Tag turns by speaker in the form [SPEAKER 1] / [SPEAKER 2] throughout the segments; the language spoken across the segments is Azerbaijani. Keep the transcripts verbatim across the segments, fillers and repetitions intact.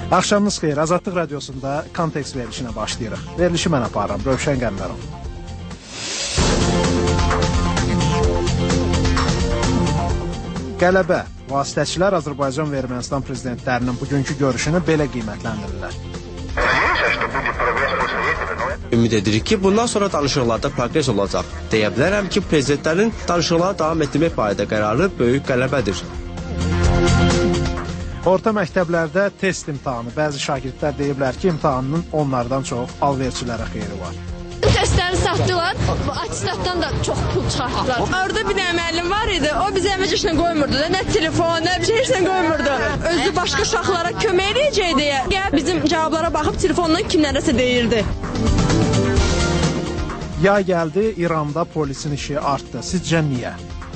[SPEAKER 1] Axşamınız xeyir, Azadlıq Radiosunda Kontekst verilişinə başlayırıq. Verilişi mən aparıram, Rövşən Qəmlərov. Qələbə, vasitəçilər Azərbaycan və Ermənistan prezidentlərinin bugünkü görüşünü belə qiymətləndirirlər.
[SPEAKER 2] Ümid edirik ki, bundan sonra danışıqlarda progres olacaq. Deyə bilərəm ki, prezidentlərin danışıqlara davam etdirmək barədə qərarı böyük qələbədir.
[SPEAKER 1] Orta məktəblərdə test imtahanı. Bəzi şagirdlər deyiblər ki, imtahanının onlardan çox alverçilərə xeyri var.
[SPEAKER 3] Testləri satdılar, atestatdan da çox pul çıxartdılar. Orada bir dənə müəllim var idi, o bizi əməcə işlə qoymurdu da, nə telefon, nə bir şey işlə qoymurdu. Özü başqa uşaqlara kömək edəcək deyə, gəl bizim cavablara baxıb telefondan kimlərəsə deyirdi.
[SPEAKER 1] Yay gəldi, İranda polisin işi artdı. Sizcə niyə?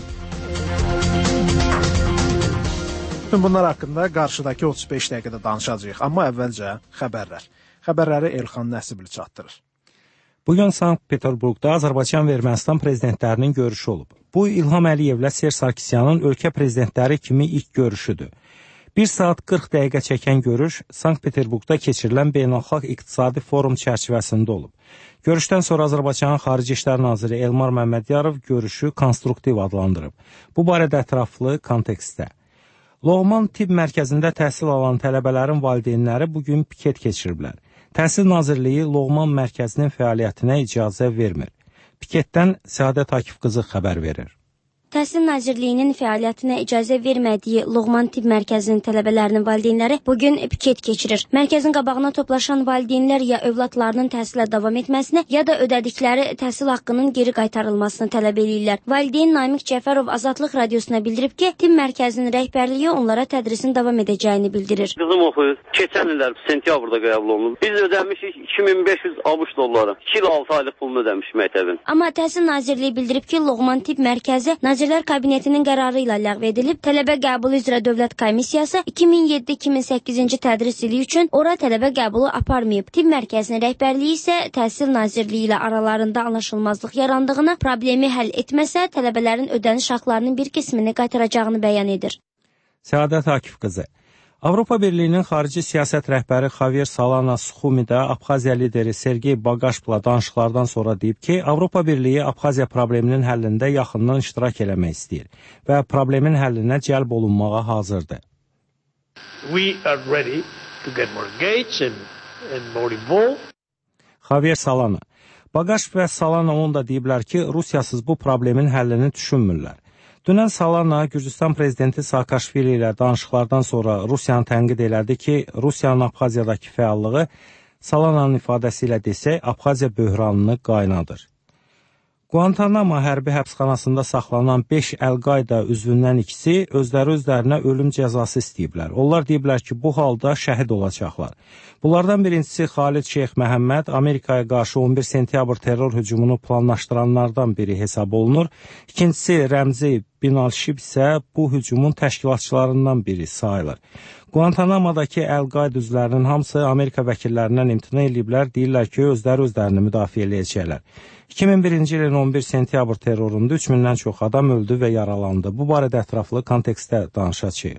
[SPEAKER 1] Bütün bunlar haqqında qarşıdakı otuz beş dəqiqədə danışacağıq, amma əvvəlcə xəbərlər. Xəbərləri Elxan Nəsibli çatdırır.
[SPEAKER 4] Bugün Sankt-Peterburqda Azərbaycan və Ermənistan prezidentlərinin görüşü olub. Bu, İlham Əliyevlə Serj Sarkisyanın ölkə prezidentləri kimi ilk görüşüdür. bir saat qırx dəqiqə çəkən görüş Sankt-Peterburqda keçirilən Beynəlxalq İqtisadi Forum çərçivəsində olub. Görüşdən sonra Azərbaycanın Xarici İşlər Naziri Elmar Məmmədiyarov görüşü konstruktiv adlandırıb. Bu barədə ətraflı kontekstdə. Loğman Tibb Mərkəzində təhsil alan tələbələrin valideynləri bugün piket keçiriblər. Təhsil Nazirliyi Loğman Mərkəzinin fəaliyyətinə icazə vermir. Piketdən Səadət Akif qızı xəbər verir.
[SPEAKER 5] Təhsil Nazirliyinin fəaliyyətinə icazə vermədiyi Loğman Tibb Mərkəzinin tələbələrinin valideynləri bugün piket keçirir. Mərkəzin qabağına toplaşan valideynlər ya övladlarının təhsilə davam etməsini, ya da ödədikləri təhsil haqqının geri qaytarılmasını tələb edirlər. Valideyn Namiq Cəfərov Azadlıq Radiosuna bildirib ki, Tibb Mərkəzinin rəhbərliyi onlara tədrisin davam edəcəyini bildirir.
[SPEAKER 6] Qızım oxuyur. Keçən illər sentyabrda qəbul olunub. Biz ödəmişik iki min beş yüz abış dolları. iki il altı aylıq pulunu ödəmişik məktəbin.
[SPEAKER 5] Amma Təhsil Nazirliyi bildirib ki, Loğman Tibb Mərkəzi Nazirlər Kabinetinin qərarı ilə ləğv edilib. Tələbə qəbulu üzrə Dövlət Komissiyası iki min yeddi iki min səkkizinci tədris ili üçün ora tələbə qəbulu aparmayıb. Tibb Mərkəzinin rəhbərliyi isə Təhsil Nazirliyi ilə aralarında anlaşılmazlıq yarandığını, problemi həll etməsə, tələbələrin ödəniş haqlarının bir qismini qaytaracağını bəyan edir.
[SPEAKER 4] Səadət Akif qızı. Avropa Birliyinin xarici siyasət rəhbəri Xavier Solana Suxumidə Abxaziya lideri Sergey Baqaşvila danışıqlardan sonra deyib ki, Avropa Birliyi Abxaziya probleminin həllində yaxından iştirak eləmək istəyir və problemin həllinə cəlb olunmağa hazırdır.
[SPEAKER 7] We are ready to get more engaged and, and more involved.
[SPEAKER 4] Xavier Solana. Baqaş və Solana onu da deyiblər ki, Rusiyasız bu problemin həllini düşünmürlər. Dünən Solana Gürcüstan prezidenti Saakashvili ilə danışıqlardan sonra Rusiyanı tənqid elədi ki, Rusiyanın Abxaziyadakı fəallığı Solananın ifadəsi ilə desək, Abxaziya böhranını qaynadır. Guantanamo hərbi həbsxanasında saxlanan beş Əl-Qayda üzvündən ikisi özləri özlərinə ölüm cəzası istəyiblər. Onlar deyiblər ki, bu halda şəhid olacaqlar. Bunlardan birincisi Xalid Şeyx Məhəmməd Amerikaya qarşı on bir sentyabr terror hücumunu planlaşdıranlardan biri hesab olunur. İkincisi Rəmzi Binalşib isə bu hücumun təşkilatçılarından biri sayılır. Guantanamo'dakı Əl-Qayda üzvlərinin hamısı Amerika vəkillərindən imtina ediblər, deyirlər ki, özləri özlərini müdafiə edəcəklər. iki min birinci ilin on bir sentyabr terrorunda üç mindən çox adam öldü və yaralandı. Bu barədə ətraflı kontekstdə danışacağıq.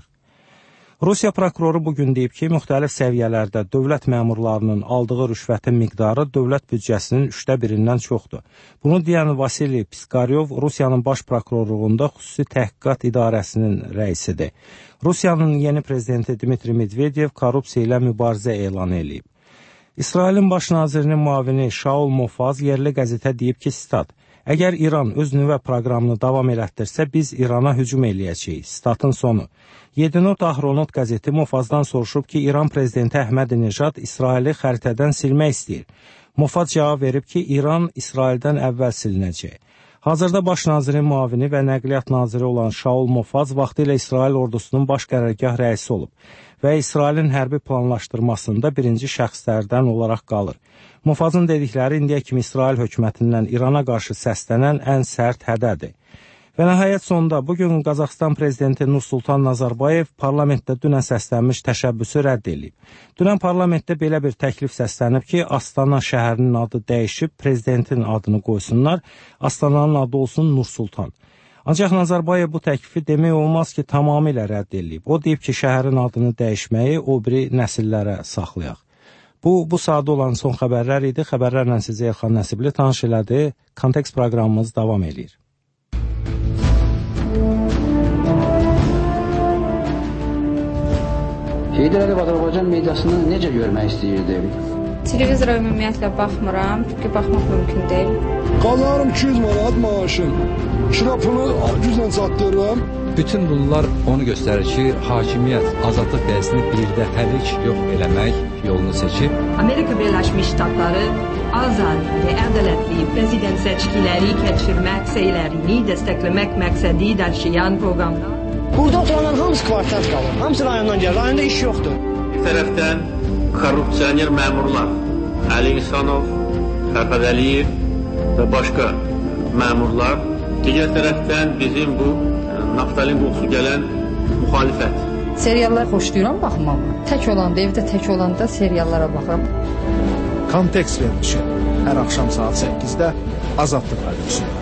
[SPEAKER 4] Rusiya prokuroru bugün deyib ki, müxtəlif səviyyələrdə dövlət məmurlarının aldığı rüşvətin miqdarı dövlət büdcəsinin üçdə birindən çoxdur. Bunu deyən Vasili Piskaryov Rusiyanın baş prokurorluğunda xüsusi təhqiqat idarəsinin rəisidir. Rusiyanın yeni prezidenti Dmitri Medvedev korrupsiya ilə mübarizə elan edib. İsrailin baş nazirinin müavini Shaul Mofaz yerli qəzetə deyib ki, sitat, əgər İran öz nüvə proqramını davam elətdirsə, biz İrana hücum eləyəcəyik. Statın sonu. Yedinot Ahronot qəzeti Mofazdan soruşub ki, İran prezidenti Əhməd-Nejad İsraili xəritədən silmək istəyir. Mofaz cavab verib ki, İran İsraildən əvvəl silinəcək. Hazırda baş nazirin müavini və nəqliyyat naziri olan Shaul Mofaz vaxtilə İsrail ordusunun baş qərargah rəisi olub və İsrailin hərbi planlaşdırmasında birinci şəxslərdən olaraq qalır. Mofazın dedikləri indiyə kimi İsrail hökumətindən İrana qarşı səslənən ən sərt hədədir. Və nəhayət sonunda bugün Qazaxıstan prezidenti Nursultan Nazarbayev parlamentdə dünən səslənmiş təşəbbüsü rədd edib. Dünən parlamentdə belə bir təklif səslənib ki, Astana şəhərinin adı dəyişib prezidentin adını qoysunlar, Astananın adı olsun Nursultan. Ancaq Nazarbayev bu təklifi demək olmaz ki, tamamilə rədd edilib. O deyib ki, şəhərin adını dəyişməyi o biri nəsillərə saxlayaq. Bu, bu saatda olan son xəbərlər idi. Xəbərlərlə sizə Elxan Nəsibli tanış elədi. Kontekst proqramımız davam edir.
[SPEAKER 8] Heydər Əliyev Azərbaycan mediasını necə görmək istəyirdi?
[SPEAKER 9] Televizora ümumiyyətlə baxmıram, çünki baxmaq mümkün deyil.
[SPEAKER 10] Qazanırım iki yüz manat maaşın, şirapını güclə çatdırıram.
[SPEAKER 11] Bütün bunlar onu göstərir ki, hakimiyyət azadlıq dəyəsini birdəfəlik yox eləmək yolunu seçib.
[SPEAKER 12] Amerika Birləşmiş Ştatları azad və ədalətli prezident seçkiləri keçirmək səylərini dəstəkləmək məqsədi daşıyan proqramda.
[SPEAKER 13] Burada oturanların hamısı kvartat qalır, hamısı rayondan gəlir, rayonda iş yoxdur.
[SPEAKER 14] Bir tərəfdən korrupsioner məmurlar, Əli İhsanov, Fərhad Əliyev və başqa məmurlar, digər tərəfdən bizim bu naftalin qoxusu gələn müxalifət.
[SPEAKER 15] Seriallar xoşlayıram baxmağı. Tək olanda, evdə tək olanda seriallara baxıram.
[SPEAKER 1] Kontekst verilişi hər axşam saat səkkizdə Azadlıq Radiyosunda.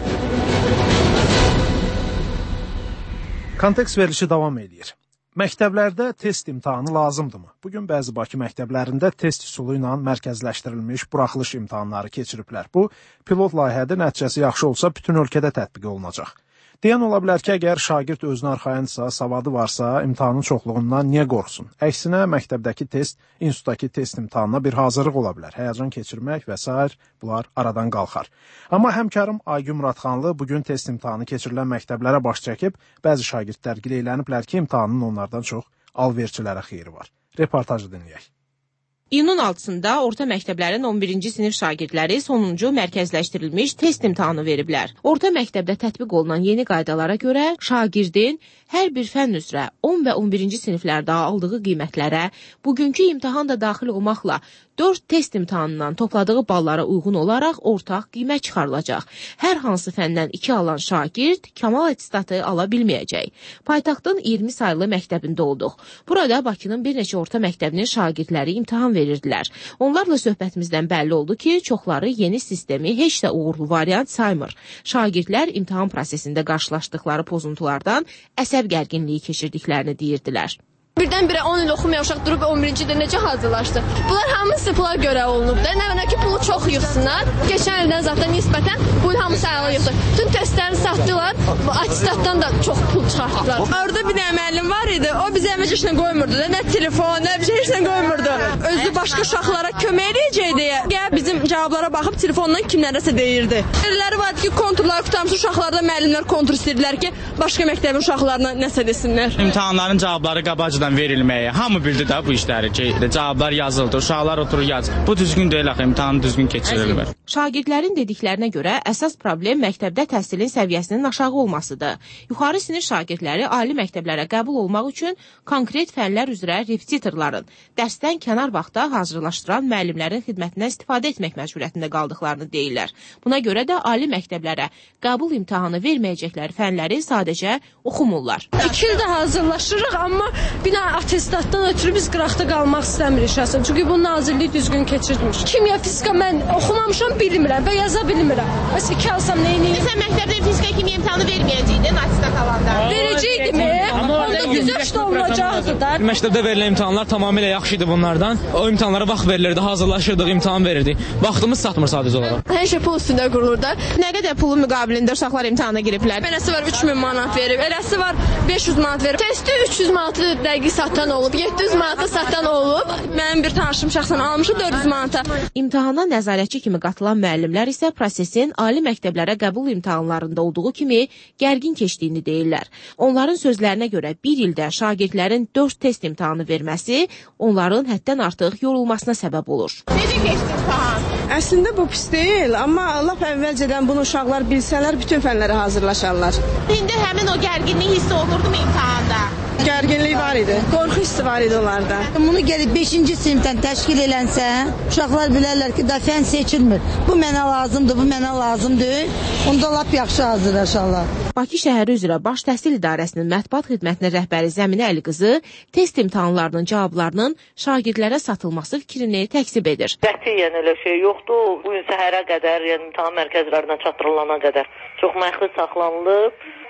[SPEAKER 1] Kontekst verilişi davam edir. Məktəblərdə test imtahanı lazımdırmı? Bugün bəzi Bakı məktəblərində test üsulu ilə mərkəzləşdirilmiş buraxılış imtahanları keçiriblər. Bu, pilot layihədə nəticəsi yaxşı olsa bütün ölkədə tətbiq olunacaq. Deyən ola bilər ki, əgər şagird özünə arxayınsa, savadı varsa, imtahanın çoxluğundan niyə qorxsun? Əksinə, məktəbdəki test, institutdakı test imtahanına bir hazırlıq ola bilər. Həyəcan keçirmək və s. bunlar aradan qalxar. Amma həmkarım Aygün Muradxanlı bugün test imtahanı keçirilən məktəblərə baş çəkib, bəzi şagirdlər gileyləniblər ki, imtahanın onlardan çox alverçilərə xeyri var. Reportajı dinləyək.
[SPEAKER 16] İyunun altısında orta məktəblərin on birinci sinif şagirdləri sonuncu mərkəzləşdirilmiş test imtahanı veriblər. Orta məktəbdə tətbiq olunan yeni qaydalara görə şagirdin hər bir fənn üzrə on və on birinci siniflərdə aldığı qiymətlərə bugünkü imtahan da daxil olmaqla dörd test imtahanından topladığı ballara uyğun olaraq ortaq qiymət çıxarılacaq. Hər hansı fəndən iki alan şagird kamal attestatı ala bilməyəcək. Paytaxtın iyirmi saylı məktəbində olduq. Burada Bakının bir neçə orta məktəbinin şagirdləri imtahan verirdilər. Onlarla söhbətimizdən bəlli oldu ki, çoxları yeni sistemi heç də uğurlu variant saymır. Şagirdlər imtahan prosesində qarşılaşdıqları pozuntulardan əsəb gərginliyi keçirdiklərini deyirdilər.
[SPEAKER 3] Birdən-birə on il oxumayan uşaq durub on birinci ildə necə hazırlaşdı? Bunlar hamısı pula görə olunubdur. Nə mənə ki, pulu çox yığsınlar. Keçən ildən zaten nisbətən bu il hamısı əla yığdı. Tüm testlərini satdılar, attestatdan da çox pul çıxartdılar. Orada bir dənə müəllim var idi, o bizi əmək işinə qoymurdu da, nə telefon, nə bir şey işinə qoymurdu. Özü başqa uşaqlara kömək edəcək deyə, gəl bizim cavablara baxıb telefondan kimlərəsə deyirdi. Elləri vardı ki, konturları qutarmış uşaqlarda müəllimlər kontur istəyirdilər ki, başqa məktəbin uşaqlarına nəsə desinlər.
[SPEAKER 17] İmtahanların cavabları qabacıdır verilməyə. Hamı bildi də bu işləri ki, cavablar yazıldı, uşaqlar oturur yaz. Bu düzgün deyil axı, imtahanı düzgün keçirilmir.
[SPEAKER 16] Şagirdlərin dediklərinə görə əsas problem məktəbdə təhsilin səviyyəsinin aşağı olmasıdır. Yuxarı sinif şagirdləri ali məktəblərə qəbul olmaq üçün konkret fənlər üzrə repetitorların, dərsdən kənar vaxtda hazırlaşdıran müəllimlərin xidmətindən istifadə etmək məcburiyyətində qaldıqlarını deyirlər. Buna görə də ali məktəblərə qəbul imtahanı verməyəcəkləri fənləri sadəcə oxumurlar.
[SPEAKER 18] İki ildə hazırlaşırıq, amma bina attestatdan ötürü biz qıraqda qalmaq istəmirik şəxsən. Çünki bu nazirlik düzgün keçirmiş. Kimya, fizika mən oxumamışam, bilmirəm və yaza bilmirəm. Bəs iki alsam neyini?
[SPEAKER 16] Sən məktəbdə fizika, kimya imtahanı verməyəcəydin atestat alanda?
[SPEAKER 18] Verəcəkdim. Onda güzəşt olunacaqdı da.
[SPEAKER 17] Məktəbdə verilən imtahanlar tamamilə yaxşı idi bunlardan. O imtahanlara vaxt verilirdi, hazırlaşırdıq, imtahan verirdik. Vaxtımız satmır sadəcə olaraq.
[SPEAKER 3] Hər şey pul üstündə qurulur da.
[SPEAKER 16] Nə qədər pulun müqabilində uşaqlar imtahana giriblər?
[SPEAKER 3] Eləsi var üç min manat verib, eləsi var beş yüz manat verib. Testi üç yüz manatı dəqiq satan olub, yeddi yüz manata satan olub. Mənim bir tanışım şəxsən almışı dörd yüz manata.
[SPEAKER 16] İmtahana nəzarətçi kimi qatılan müəllimlər isə prosesin ali məktəblərə qəbul imtahanlarında olduğu kimi gərgin keçdiyini deyirlər. Onların sözlərinə görə bir ildə şagirdlərin dörd test imtahanı verməsi onların həddən artıq yorulmasına səbəb olur. Necə keçdi imtahan?
[SPEAKER 19] Əslində bu pis deyil, amma lap əvvəlcədən bunu uşaqlar bilsələr bütün fənlərə hazırlaşarlar.
[SPEAKER 16] İndi həmin o gərginlik hissi olurdu mu imtahanda?
[SPEAKER 19] Gərginlik var idi, qorxu hissi var idi onlarda.
[SPEAKER 20] Bunu gəlib beşinci sinifdən təşkil elənsə, uşaqlar bilərlər ki, da fən seçilmir. Bu mənə lazımdır, bu mənə lazımdır. Onda lap yaxşı hazırlaşarlar.
[SPEAKER 16] Bakı şəhəri üzrə Baş Təhsil İdarəsinin mətbuat xidmətinin rəhbəri Zəminə Əliqızı test imtahanlarının cavablarının şagirdlərə satılması fikrini təksib edir.
[SPEAKER 21] Qətiyyən elə şey yoxdur. Bu gün səhərə qədər, yəni imtahan mərkəzlərinə çatdırılana qədər çox məxfi saxlanılıb.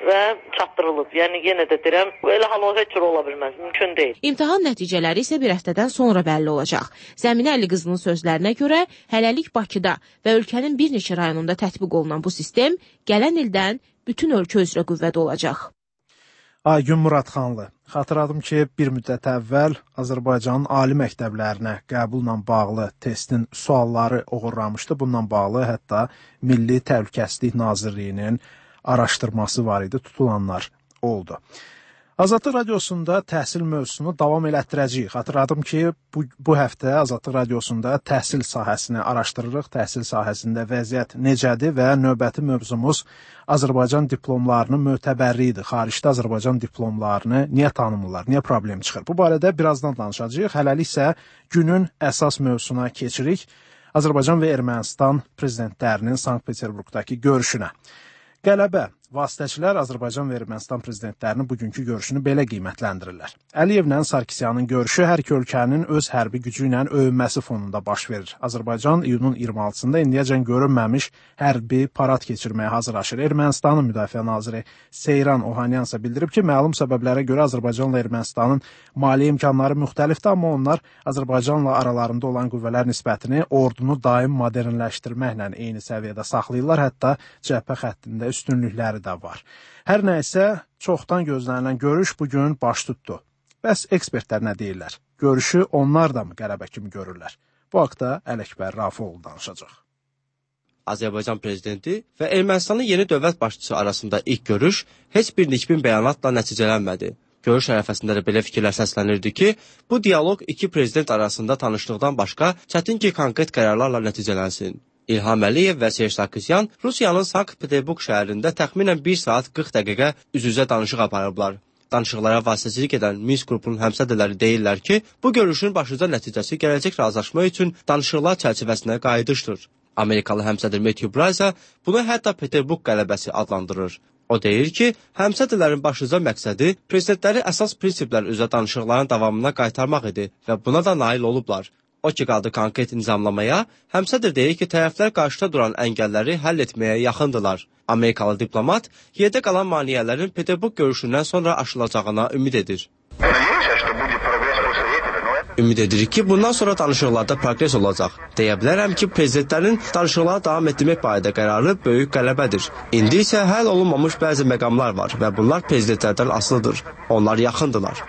[SPEAKER 21] və çatdırılıb. Yəni yenə də deyirəm, elə hal o heç cür ola bilməz, mümkün deyil.
[SPEAKER 16] İmtahan nəticələri isə bir həftədən sonra bəlli olacaq. Zəminə Əliqızının sözlərinə görə hələlik Bakıda və ölkənin bir neçə rayonunda tətbiq olunan bu sistem gələn ildən bütün ölkə üzrə qüvvədə olacaq.
[SPEAKER 1] Aygün Muradxanlı, xatırladım ki, bir müddət əvvəl Azərbaycanın ali məktəblərinə qəbulla bağlı testin sualları oğurlamışdı. Bununla bağlı hətta Milli Təhlükəsizlik Nazirliyinin araşdırması var idi, tutulanlar oldu. Azadlıq Radiosunda təhsil mövzusunu davam elətdirəcəyik. Xatırladım ki, bu, bu həftə Azadlıq Radiosunda təhsil sahəsini araşdırırıq. Təhsil sahəsində vəziyyət necədir və növbəti mövzumuz Azərbaycan diplomlarının mötəbərliyidir. Xaricdə Azərbaycan diplomlarını niyə tanımırlar, niyə problem çıxır? Bu barədə birazdan danışacağıq. Hələlik isə günün əsas mövzusuna keçirik. Azərbaycan və Ermənistan prezidentlərinin Sankt-Peterburqdakı görüşünə. Qələbə, vasitəçilər Azərbaycan və Ermənistan prezidentlərinin bugünkü görüşünü belə qiymətləndirirlər. Əliyevlə Sarkisyanın görüşü hər iki ölkənin öz hərbi gücü ilə öyünməsi fonunda baş verir. Azərbaycan iyunun iyirmi altısında indiyəcən görünməmiş hərbi parad keçirməyə hazırlaşır. Ermənistanın müdafiə naziri Seyran Ohanyan isə bildirib ki, məlum səbəblərə görə Azərbaycanla Ermənistanın maliyyə imkanları müxtəlifdir, amma onlar Azərbaycanla aralarında olan qüvvələr nisbətini ordunu daim modernləşdirməklə eyni səviyyədə saxlayırlar, hətta cəbhə xəttində üstünlükləri də var. Hər nə isə çoxdan gözlənilən görüş bugün baş tutdu. Bəs ekspertlər nə deyirlər? Görüşü onlar da mı qələbə kimi görürlər? Bu haqda Ələkbər Rafoğlu danışacaq.
[SPEAKER 2] Azərbaycan prezidenti və Ermənistanın yeni dövlət başçısı arasında ilk görüş heç bir nikbin bəyanatla nəticələnmədi. Görüş ərəfəsində də belə fikirlər səslənirdi ki, bu dialoq iki prezident arasında tanışlıqdan başqa çətin ki, konkret qərarlarla nəticələnsin. İlham Əliyev və Serj Sarkisyan Rusiyanın Sankt-Peterburq şəhərində təxminən bir saat qırx dəqiqə üz-üzə danışıq aparıblar. Danışıqlara vasitəçilik edən Minsk qrupunun həmsədrləri deyirlər ki, bu görüşün başlıca nəticəsi gələcək razılaşma üçün danışıqlar çərçivəsinə qayıdışdır. Amerikalı həmsədr Matthew Bryce bunu hətta Peterburq qələbəsi adlandırır. O deyir ki, həmsədrlərin başlıca məqsədi prezidentləri əsas prinsiplər üzrə danışıqların davamına qaytarmaq idi və buna da nail olublar. O ki, qaldı konkret nizamlamaya, həmsədr deyir ki, tərəflər qarşıda duran əngəlləri həll etməyə yaxındılar. Amerikalı diplomat yerdə qalan maneələrin Peterburq görüşündən sonra aşılacağına ümid edir. Ümid edirik ki, bundan sonra danışıqlarda progres olacaq. Deyə bilərəm ki, prezidentlərin danışıqlara davam etdirmək barədə qərarı böyük qələbədir. İndi isə həll olunmamış bəzi məqamlar var və bunlar prezidentlərdən asılıdır. Onlar yaxındılar.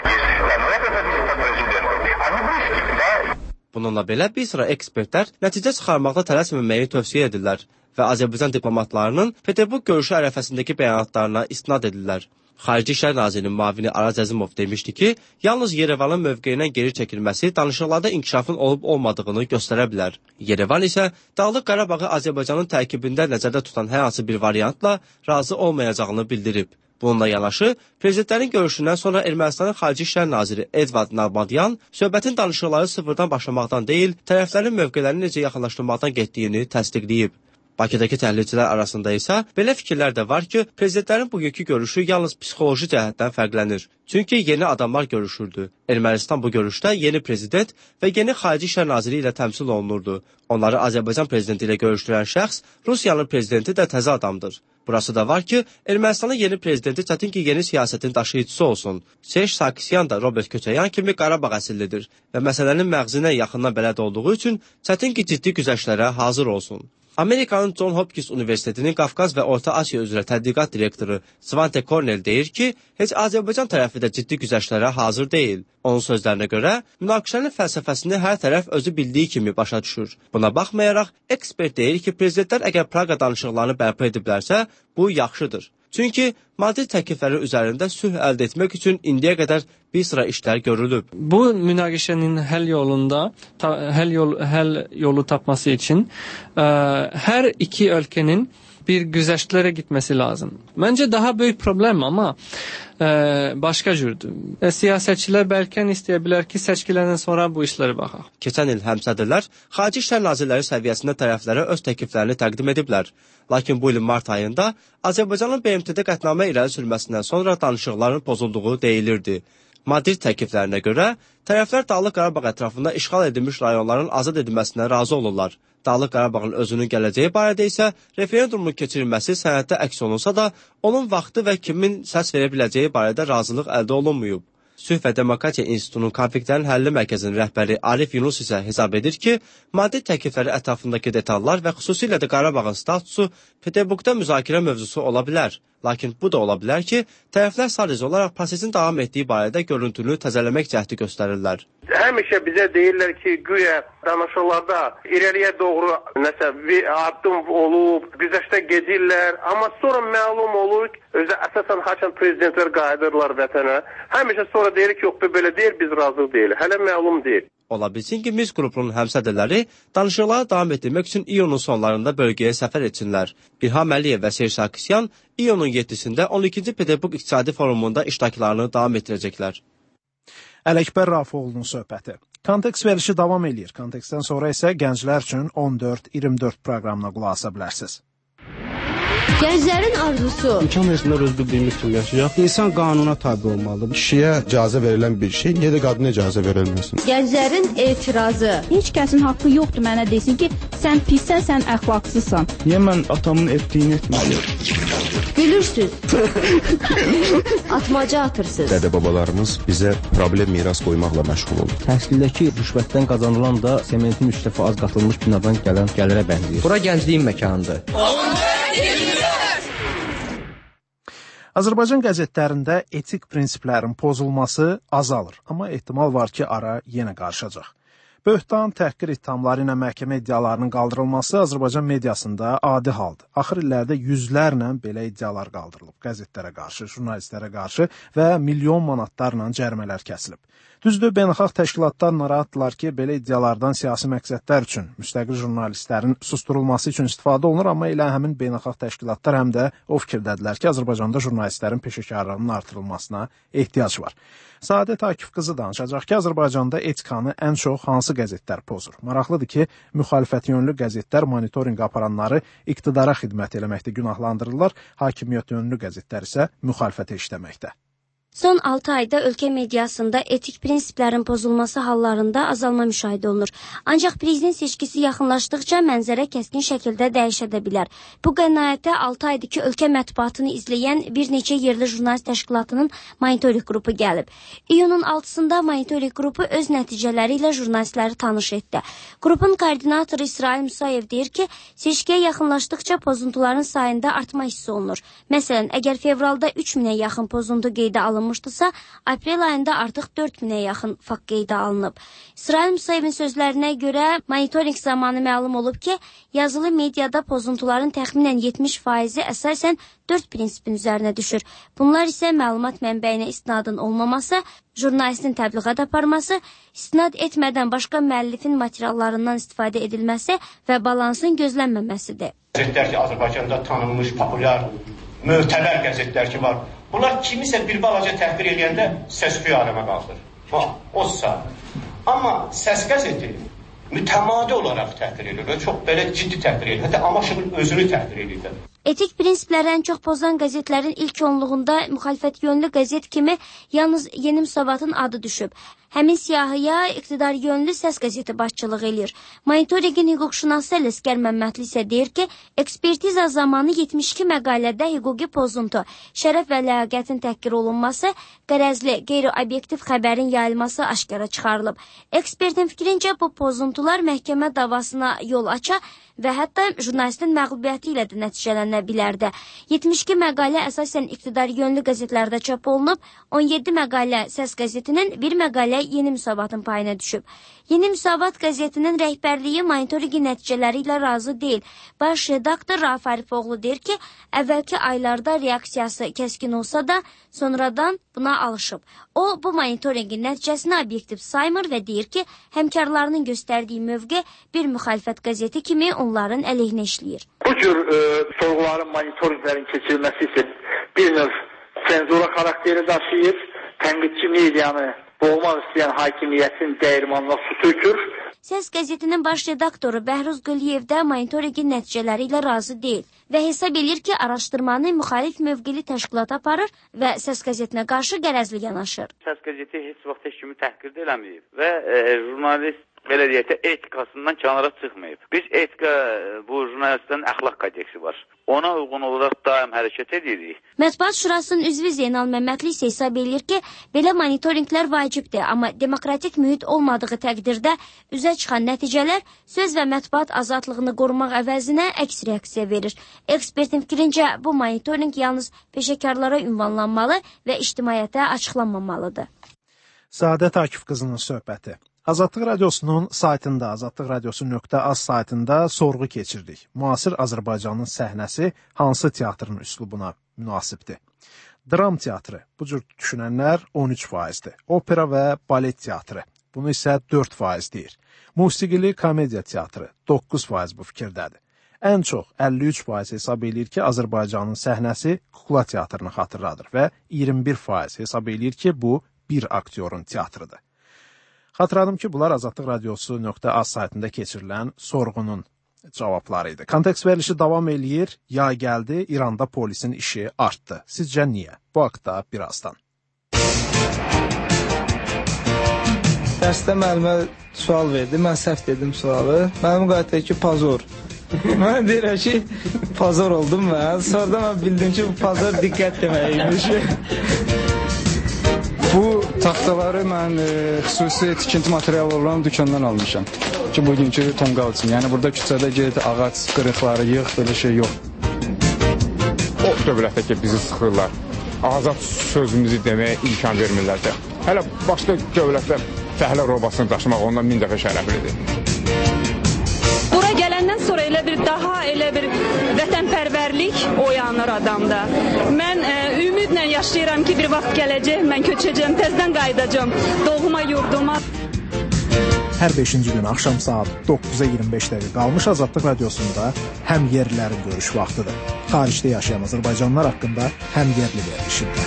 [SPEAKER 2] Bununla belə bir sıra ekspertlər nəticə çıxarmaqda tələsməməyi tövsiyə edirlər və Azərbaycan diplomatlarının Peterburq görüşü ərəfəsindəki bəyanatlarına istinad edirlər. Xarici İşlər Nazirinin müavini Araz Əzimov demişdi ki, yalnız Yerevanın mövqeyindən geri çəkilməsi danışıqlarda inkişafın olub-olmadığını göstərə bilər. Yerevan isə Dağlıq Qarabağı Azərbaycanın tərkibində nəzərdə tutan hər hansı bir variantla razı olmayacağını bildirib. Bununla yanaşı, prezidentlərin görüşündən sonra Ermənistanın Xarici İşlər Naziri Edvard Narmadyan söhbətin danışıqları sıfırdan başlamaqdan deyil, tərəflərin mövqelərini necə yaxınlaşdırmaqdan getdiyini təsdiqləyib. Bakıdakı təhlilçilər arasında isə belə fikirlər də var ki, prezidentlərin bugünkü görüşü yalnız psixoloji cəhətdən fərqlənir. Çünki yeni adamlar görüşürdü. Ermənistan bu görüşdə yeni prezident və yeni Xarici İşlər Naziri ilə təmsil olunurdu. Onları Azərbaycan prezidenti ilə görüşdürən şəxs Rusiyanın prezidenti də təzə adamdır. Burası da var ki, Ermənistanın yeni prezidenti çətin ki, yeni siyasətin daşıyıcısı olsun. Serj Sarkisyan da Robert Köçəryan kimi Qarabağ əsillidir və məsələnin məğzinə yaxından bələd olduğu üçün çətin ki, ciddi güzəştlərə hazır olsun. Amerikanın John Hopkins Universitetinin Qafqaz və Orta Asiya üzrə tədqiqat direktoru Svante Kornel deyir ki, heç Azərbaycan tərəfi də ciddi güzəştlərə hazır deyil. Onun sözlərinə görə, münaqişənin fəlsəfəsini hər tərəf özü bildiyi kimi başa düşür. Buna baxmayaraq, ekspert deyir ki, prezidentlər əgər Praqa danışıqlarını bərpa ediblərsə, bu yaxşıdır. Çünki Madrid təklifləri üzərində sülh əldə etmək üçün indiyə qədər bir sıra işlər görülüb.
[SPEAKER 22] Bu münaqişənin həll yolunda, ta, həll, yol, həll yolu tapması üçün ə, hər iki ölkənin bir güzəştlərə gitməsi lazım. Məncə daha böyük problem, amma ə, başqa cürdür. E, siyasətçilər bəlkə istəyə bilər ki, seçkilərdən sonra bu işlərə baxaq.
[SPEAKER 2] Keçən il həmsədrlər Xarici İşlər Nazirləri səviyyəsində tərəflərə öz təkliflərini təqdim ediblər. Lakin bu ilin mart ayında Azərbaycanın B M T-də qətnamə irəli sürməsindən sonra danışıqların pozulduğu deyilirdi. Madrid təkliflərinə görə tərəflər Dağlıq Qarabağ ətrafında işğal edilmiş rayonların azad edilməsinə razı olurlar. Dağlıq Qarabağın özünün gələcəyi barədə isə referendumun keçirilməsi sənəddə əks olunsa da, onun vaxtı və kimin səs verə biləcəyi barədə razılıq əldə olunmayıb. Sülh və Demokratiya İnstitutunun konfliktlərin həlli mərkəzinin rəhbəri Arif Yunus isə hesab edir ki, Madrid təklifləri ətrafındakı detallar və xüsusilə də Qarabağın statusu Peterburqda müzakirə mövzusu ola bilər. Lakin bu da ola bilər ki, tərəflər sadəcə olaraq prosesin davam etdiyi barədə görüntünü təzələmək cəhdi göstərirlər.
[SPEAKER 5] Həmişə bizə deyirlər ki, güya danışıqlarda irəliyə doğru nəsə bir addım olub, güzəştə gedirlər, amma sonra məlum olur, özə əsasən haçan prezidentlər qayıdırlar vətənə. Həmişə sonra deyir ki, yox, belə deyil, biz razı deyilik. Hələ məlum deyil.
[SPEAKER 2] Ola bilsin ki, Minsk qrupunun həmsədrləri danışıqları davam etdirmək üçün iyunun sonlarında bölgəyə səfər etsinlər. İlham Əliyev və Serj Sarkisyan iyunun yeddisində on ikinci Peterburq İqtisadi Forumunda iştiraklarını davam etdirəcəklər.
[SPEAKER 1] Ələkbər Rafoğlu'nun söhbəti. Kontekst verilişi davam edir. Kontekstdən sonra isə gənclər üçün on dörd iyirmi dörd proqramına qulaq asa bilərsiniz.
[SPEAKER 6] Gənclərin arzusu.
[SPEAKER 23] İmkan versinlər öz bildiyimiz kimi yaşayaq.
[SPEAKER 24] İnsan qanuna tabi olmalıdır. Kişiyə icazə verilən bir şey, niyə də qadına icazə verilməsin?
[SPEAKER 6] Gənclərin etirazı. Heç kəsin haqqı yoxdur mənə desin ki, sən pissən, sən əxlaqsızsan.
[SPEAKER 23] Niyə mən atamın etdiyini etməliyim?
[SPEAKER 6] Gülürsüz. Atmaca atırsınız.
[SPEAKER 24] Dədə-babalarımız bizə problem miras qoymaqla məşğul olur.
[SPEAKER 23] Təhsildəki rüşvətdən qazanılan da sementin üç dəfə az qatılmış binadan gələn gəlirə bənzəyir.
[SPEAKER 25] Bura gəncliyin məkanıdır.
[SPEAKER 1] Azərbaycan qəzetlərində etik prinsiplərin pozulması azalır, amma ehtimal var ki, ara yenə qarışacaq. Böhtan, təhqir ittihamları ilə məhkəmə iddialarının qaldırılması Azərbaycan mediasında adi haldır. Axır illərdə yüzlərlə belə iddialar qaldırılıb. Qəzetlərə qarşı, jurnalistlərə qarşı və milyon manatlarla cərimələr kəsilib. Düzdür, beynəlxalq təşkilatlar narahatdırlar ki, belə iddialardan siyasi məqsədlər üçün müstəqil jurnalistlərin susturulması üçün istifadə olunur, amma elə həmin beynəlxalq təşkilatlar həm də o fikirdədirlər ki, Azərbaycanda jurnalistlərin peşəkarlığının artırılmasına ehtiyac var. Səadət Akif qızı danışacaq ki, Azərbaycanda etikanı ən çox hansı qəzetlər pozur? Maraqlıdır ki, müxalifət yönlü qəzetlər monitorinq aparanları iqtidara xidmət eləməkdə günahlandırırlar, hakimiyyət yönlü qəzetlər isə müxalifətə işləməkdə.
[SPEAKER 26] Son altı ayda ölkə mediasında etik prinsiplərin pozulması hallarında azalma müşahidə olunur. Ancaq prezident seçkisi yaxınlaşdıqca mənzərə kəskin şəkildə dəyişə də bilər. Bu qənaətə altı aydakı ölkə mətbuatını izləyən bir neçə yerli jurnalist təşkilatının monitorinq qrupu gəlib. İyunun altısında monitorinq qrupu öz nəticələri ilə jurnalistləri tanış etdi. Qrupun koordinatoru İsrail Musayev deyir ki, seçkiyə yaxınlaşdıqca pozuntuların sayında artma hissi olunur. Məsələn, əgər fevralda üç minə yaxın pozuntu qeydə alınmışsa, aprel ayında artıq dörd minə yaxın fakt qeydə alınıb. İsrail Musayevin sözlərinə görə monitorinq zamanı məlum olub ki, yazılı mediada pozuntuların təxminən yetmiş faizi əsasən dörd prinsipin üzərinə düşür. Bunlar isə məlumat mənbəyinə istinadın olmaması, jurnalistin təbliğat aparması, istinad etmədən başqa müəllifin materiallarından istifadə edilməsi və balansın gözlənməməsidir.
[SPEAKER 27] Qəzetlər ki, Azərbaycanda tanınmış, populyar, mötəbər qəzetlər ki var. Bunlar kimisə bir balaca təhqir edəndə səs-küy aləmə qalxır. O saat. Amma səs qəzeti mütəmadi olaraq təhqir edir və çox belə ciddi təhqir edir. Hətta Amaşığın özünü təhqir edir.
[SPEAKER 26] Etik prinsipləri ən çox pozan qəzetlərin ilk onluğunda müxalifət yönlü qəzet kimi yalnız Yeni Müsavatın adı düşüb. Həmin siyahıya iqtidar yönlü Səs qəzeti başçılıq edir. Monitorinqin hüquqşünası Ələsgər Məmmədli isə deyir ki, ekspertiza zamanı yetmiş iki məqalədə hüquqi pozuntu, şərəf və ləyaqətin təhqir olunması, qərəzli, qeyri-obyektiv xəbərin yayılması aşkara çıxarılıb. Ekspertin fikrincə bu pozuntular məhkəmə davasına yol aça və hətta jurnalistin məğlubiyyəti ilə də nəticələnə bilərdi. yetmiş iki məqalə əsasən iqtidar yönlü qəzetlərdə çap olunub, on yeddi məqalə Səs qəzetinin, bir məqalə Yeni Müsavatın payına düşüb. Yeni Müsavat qəzetinin rəhbərliyi monitorinqin nəticələri ilə razı deyil. Baş redaktor Rauf Arifoğlu deyir ki, əvvəlki aylarda reaksiyası kəskin olsa da, sonradan buna alışıb. O, bu monitorinqin nəticəsini obyektiv saymır və deyir ki, həmkarlarının göstərdiyi mövqe bir müxalifət qəzeti kimi onların əleyhinə işləyir.
[SPEAKER 5] Bu cür e, sorğuların, monitorinqlərin keçirilməsi isə bir növ senzura xarakteri daşıyır, tənqidçi medianı boğmaq istəyən hakimiyyətin dəyirmanına su tökür.
[SPEAKER 26] Səs qəzetinin baş redaktoru Bəhruz Qıliyev də monitorinqin nəticələri ilə razı deyil və hesab edir ki, araşdırmanı müxalif mövqeli təşkilat aparır və Səs qəzetinə qarşı qərəzli yanaşır.
[SPEAKER 4] Səs qəzeti heç vaxt heç kimi təhqir eləməyib və e, jurnalist belə deyək də etikasından kənara çıxmayıb. Biz etika, bu jurnalistlərin əxlaq kodeksi var. Ona uyğun olaraq daim hərəkət edirik.
[SPEAKER 26] Mətbuat Şurasının üzvü Zeynal Məmmədli isə hesab edir ki, belə monitorinqlər vacibdir, amma demokratik mühit olmadığı təqdirdə üzə çıxan nəticələr söz və mətbuat azadlığını qorumaq əvəzinə əks reaksiya verir. Ekspertin fikrincə, bu monitorinq yalnız peşəkarlara ünvanlanmalı və ictimaiyyətə açıqlanmamalıdır.
[SPEAKER 1] Səadət Akif qızının söhbəti. Azadlıq Radiosunun saytında, azadlıq radiosu nöqtə az saytında sorğu keçirdik. Müasir Azərbaycanın səhnəsi hansı teatrın üslubuna münasibdir? Dram teatrı, bu cür düşünənlər on üç faizdir. Opera və balet teatrı, bunu isə dörd faiz deyir. Musiqili komediya teatrı, doqquz faiz bu fikirdədir. Ən çox əlli üç faiz hesab edir ki, Azərbaycanın səhnəsi kukla teatrını xatırladır və iyirmi bir faiz hesab edir ki, bu bir aktyorun teatrıdır. Xatırladım ki, bunlar Azadlıq Radiosu nöqtə az saytında keçirilən sorğunun cavabları idi. Kontekst verilişi davam eləyir. Yay gəldi, İranda polisin işi artdı. Sizcə niyə? Bu haqda birazdan.
[SPEAKER 7] Dərsdə müəllimə sual verdi, mən səhv dedim sualı. Mənim qayıtdı ki, pazor. Mən deyirəm ki, pazor oldum mən. Sonra mən bildim ki, bu pazor diqqət deməkiymiş.
[SPEAKER 8] Bu taxtaları mən e, xüsusi tikinti materialı olan dükkandan almışam ki, bugünkü tonqal üçün. Yəni burada küçədə get, ağac qırıqları yığ, belə şey yox.
[SPEAKER 9] O dövlətdə ki, bizi sıxırlar. Azad sözümüzü deməyə imkan vermirlər də. Hələ başqa dövlətlər fəhlə robasını daşımaq ondan min dəfə şərəflidir.
[SPEAKER 10] Bura gələndən sonra elə bir daha elə bir vətənpərvərlik oyanır adamda. Mən e, ümidlə yaşayıram ki, bir vaxt gələcək, mən köçəcəm, təzdən qayıdacam doğma yurduma.
[SPEAKER 1] Hər beşinci gün axşam saat doqquza iyirmi beş dəqiqə qalmış Azadlıq Radiosunda həm yerlilərin görüş vaxtıdır. Xaricdə yaşayan Azərbaycanlılar haqqında həm yerli verilişində.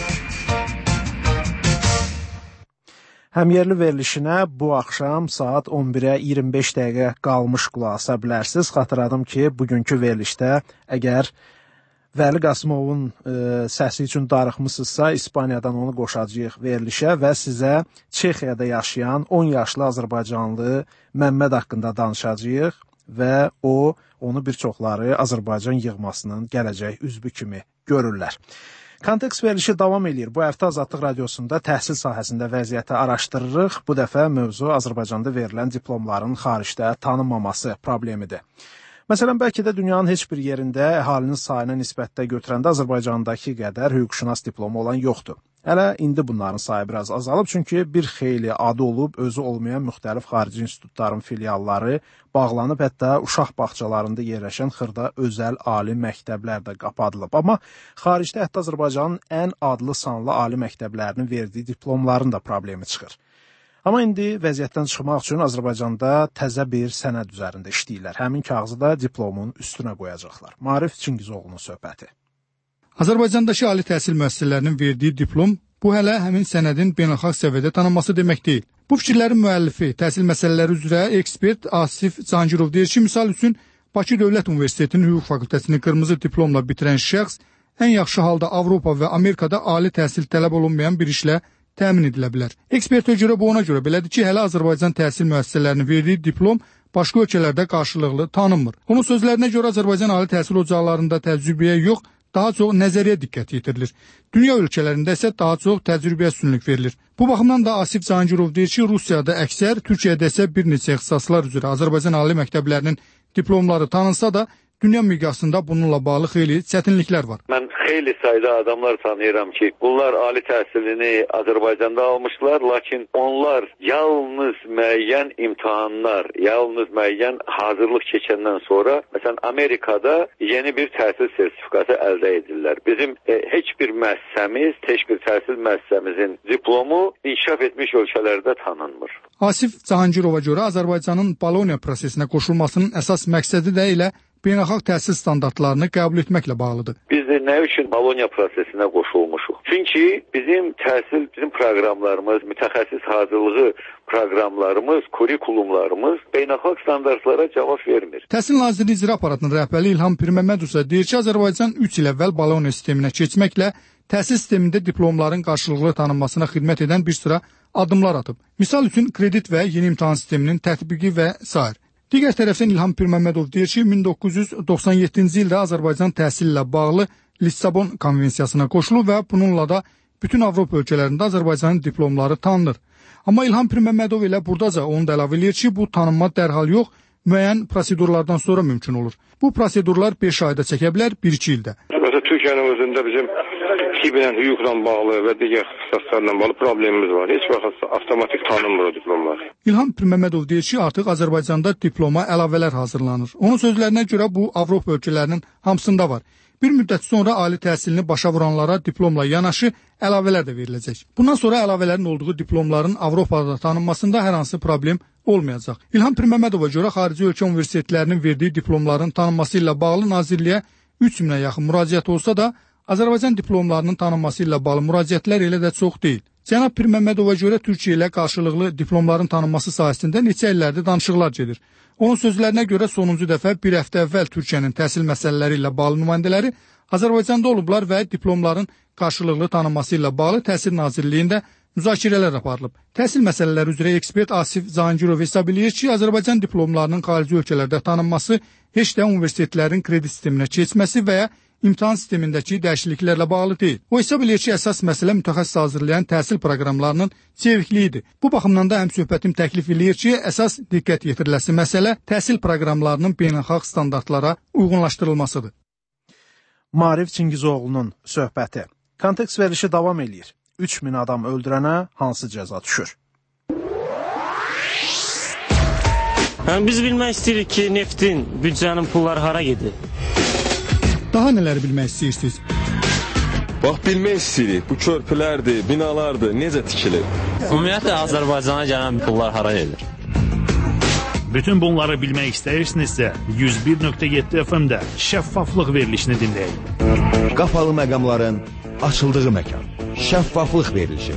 [SPEAKER 1] Həmyerli verilişinə bu axşam saat on birə iyirmi beş dəqiqə qalmış qulaq asa bilərsiniz. Xatırladım ki, bugünkü verilişdə əgər Vəli Qasımovun e, səsi üçün darıxmısınızsa, İspaniyadan onu qoşacağıq verilişə və sizə Çexiyada yaşayan on yaşlı Azərbaycanlı Məmməd haqqında danışacağıq və o, onu bir çoxları Azərbaycan yığmasının gələcək üzvü kimi görürlər. Kontekst verilişi davam edir. Bu həftə Azadlıq Radiosunda təhsil sahəsində vəziyyəti araşdırırıq. Bu dəfə mövzu Azərbaycanda verilən diplomların xaricdə tanınmaması problemidir. Məsələn, bəlkə də dünyanın heç bir yerində əhalinin sayına nisbətdə götürəndə Azərbaycandakı qədər hüquqşünas diplomu olan yoxdur. Hələ indi bunların sayı biraz azalıb, çünki bir xeyli adı olub, özü olmayan müxtəlif xarici institutların filialları bağlanıb, hətta uşaq bağçalarında yerləşən xırda özəl ali məktəblər də qapadılıb. Amma xaricdə hətta Azərbaycanın ən adlı sanlı ali məktəblərinin verdiyi diplomların da problemi çıxır. Amma indi vəziyyətdən çıxmaq üçün Azərbaycanda təzə bir sənəd üzərində işləyirlər. Həmin kağızı da diplomun üstünə qoyacaqlar. Maarif Çingizoğlu'nun söhbəti.
[SPEAKER 11] Azərbaycandakı ali təhsil müəssisələrinin verdiyi diplom bu hələ həmin sənədin beynəlxalq səviyyədə tanınması demək deyil. Bu fikirlərin müəllifi, təhsil məsələləri üzrə ekspert Asif Cancirov deyir ki, misal üçün Bakı Dövlət Universitetinin hüquq fakültəsini qırmızı diplomla bitirən şəxs ən yaxşı halda Avropa və Amerikada ali təhsil tələb olunmayan bir işlə təmin edilə bilər. Ekspertə görə bu ona görə belədir ki, hələ Azərbaycan təhsil müəssisələrinin verdiyi diplom başqa ölkələrdə qarşılıqlı tanınmır. Onun sözlərinə görə Azərbaycan ali təhsil ocaqlarında təcrübəyə yox, daha çox nəzəriyyə diqqət yetirilir. Dünya ölkələrində isə daha çox təcrübəyə üstünlük verilir. Bu baxımdan da Asif Cancirov deyir ki, Rusiyada əksər, Türkiyədə isə bir neçə ixtisaslar üzrə Azərbaycan ali məktəblərinin diplomları tanınsa da, dünya miqyasında bununla bağlı xeyli çətinliklər var.
[SPEAKER 4] Mən xeyli sayda adamlar tanıyıram ki, bunlar ali təhsilini Azərbaycanda almışlar, lakin onlar yalnız müəyyən imtahanlar, yalnız müəyyən hazırlıq keçəndən sonra, məsələn, Amerikada yeni bir təhsil sertifikatı əldə edirlər. Bizim e, heç bir müəssisəmiz, heç bir təhsil müəssisəmizin diplomu inkişaf etmiş ölkələrdə tanınmır.
[SPEAKER 11] Asif Cahangirova görə Azərbaycanın Bologna prosesinə qoşulmasının əsas məqsədi də elə beynəlxalq təhsil standartlarını qəbul etməklə bağlıdır.
[SPEAKER 4] Biz də nə üçün Bologna prosesinə qoşulmuşuq? Çünki bizim təhsil, bizim proqramlarımız, mütəxəssis hazırlığı proqramlarımız, kurikulumlarımız beynəlxalq standartlara cavab vermir.
[SPEAKER 11] Təhsil Nazirliyi İcra Aparatının rəhbəri İlham Pirməmmədov isə deyir ki, Azərbaycan üç il əvvəl Bologna sisteminə keçməklə təhsil sistemində diplomların qarşılıqlı tanınmasına xidmət edən bir sıra addımlar atıb. Misal üçün kredit və yeni imtahan sisteminin tətbiqi və sair. Digər tərəfdən İlham Pirməmmədov deyir ki, min doqquz yüz doxsan yeddinci ildə Azərbaycan təhsil ilə bağlı Lissabon konvensiyasına qoşulub və bununla da bütün Avropa ölkələrində Azərbaycanın diplomları tanınır. Amma İlham Pirməmmədov elə buradaca onu da əlavə edir ki, bu tanınma dərhal yox, müəyyən prosedurlardan sonra mümkün olur. Bu prosedurlar beş ayda çəkə bilər, bir iki ildə.
[SPEAKER 12] Məsələn, Türkiyənin özündə bizim hiblə, hüquqla bağlı və digər ixtisaslarla bağlı problemimiz var. Heç vaxt avtomatik tanınmır o diplomlar.
[SPEAKER 11] İlham Pirməmmədov deyir ki, artıq Azərbaycanda diploma əlavələr hazırlanır. Onun sözlərinə görə bu Avropa ölkələrinin hamısında var. Bir müddət sonra ali təhsilini başa vuranlara diplomla yanaşı əlavələr də veriləcək. Bundan sonra əlavələrin olduğu diplomların Avropada tanınmasında hər hansı problem olmayacaq. İlham Pirməmmədova görə xarici ölkə universitetlərinin verdiyi diplomların tanınması ilə bağlı Nazirliyə üç minə yaxın müraciət olsa da, Azərbaycan diplomlarının tanınması ilə bağlı müraciətlər elə də çox deyil. Cənab Pirməmmədova görə Türkiyə ilə qarşılıqlı diplomların tanınması sahəsində neçə illərdir danışıqlar gedir. Onun sözlərinə görə sonuncu dəfə bir həftə əvvəl Türkiyənin təhsil məsələləri ilə bağlı nümayəndələri Azərbaycanda olublar və diplomların qarşılıqlı tanınması ilə bağlı Təhsil Nazirliyində müzakirələr aparılıb. Təhsil məsələləri üzrə ekspert Asif Zangirov hesab edir ki, Azərbaycan diplomlarının xarici ölkələrdə tanınması heç də universitetlərin kredit sisteminə keçməsi və ya imtahan sistemindəki dəyişikliklərlə bağlı deyil. O hesab edir ki, əsas məsələ mütəxəssis hazırlayan təhsil proqramlarının çevikliyidir. Bu baxımdan da həmsöhbətim təklif edir ki, əsas diqqət yetiriləsi məsələ təhsil proqramlarının beynəlxalq standartlara uyğunlaşdırılmasıdır.
[SPEAKER 1] Maarif Çingizoğlu'nun söhbəti. Kontekst verilişi davam edir. üç min adam öldürənə hansı cəza düşür?
[SPEAKER 13] Yəni, biz bilmək istəyirik ki, neftin, büdcənin pulları hara gedir?
[SPEAKER 11] Daha nələr bilmək istəyirsiniz?
[SPEAKER 14] Bax, bilmək istəyirik. Bu körpülərdir, binalardır, necə tikilir?
[SPEAKER 13] Ümumiyyətlə, Azərbaycana gələn pullar hara gedir?
[SPEAKER 15] Bütün bunları bilmək istəyirsinizsə, yüz bir nöqtə yeddi F M-də şəffaflıq verilişini dinləyin.
[SPEAKER 17] Qapalı məqamların açıldığı məkan. Şəffaflıq verilişi.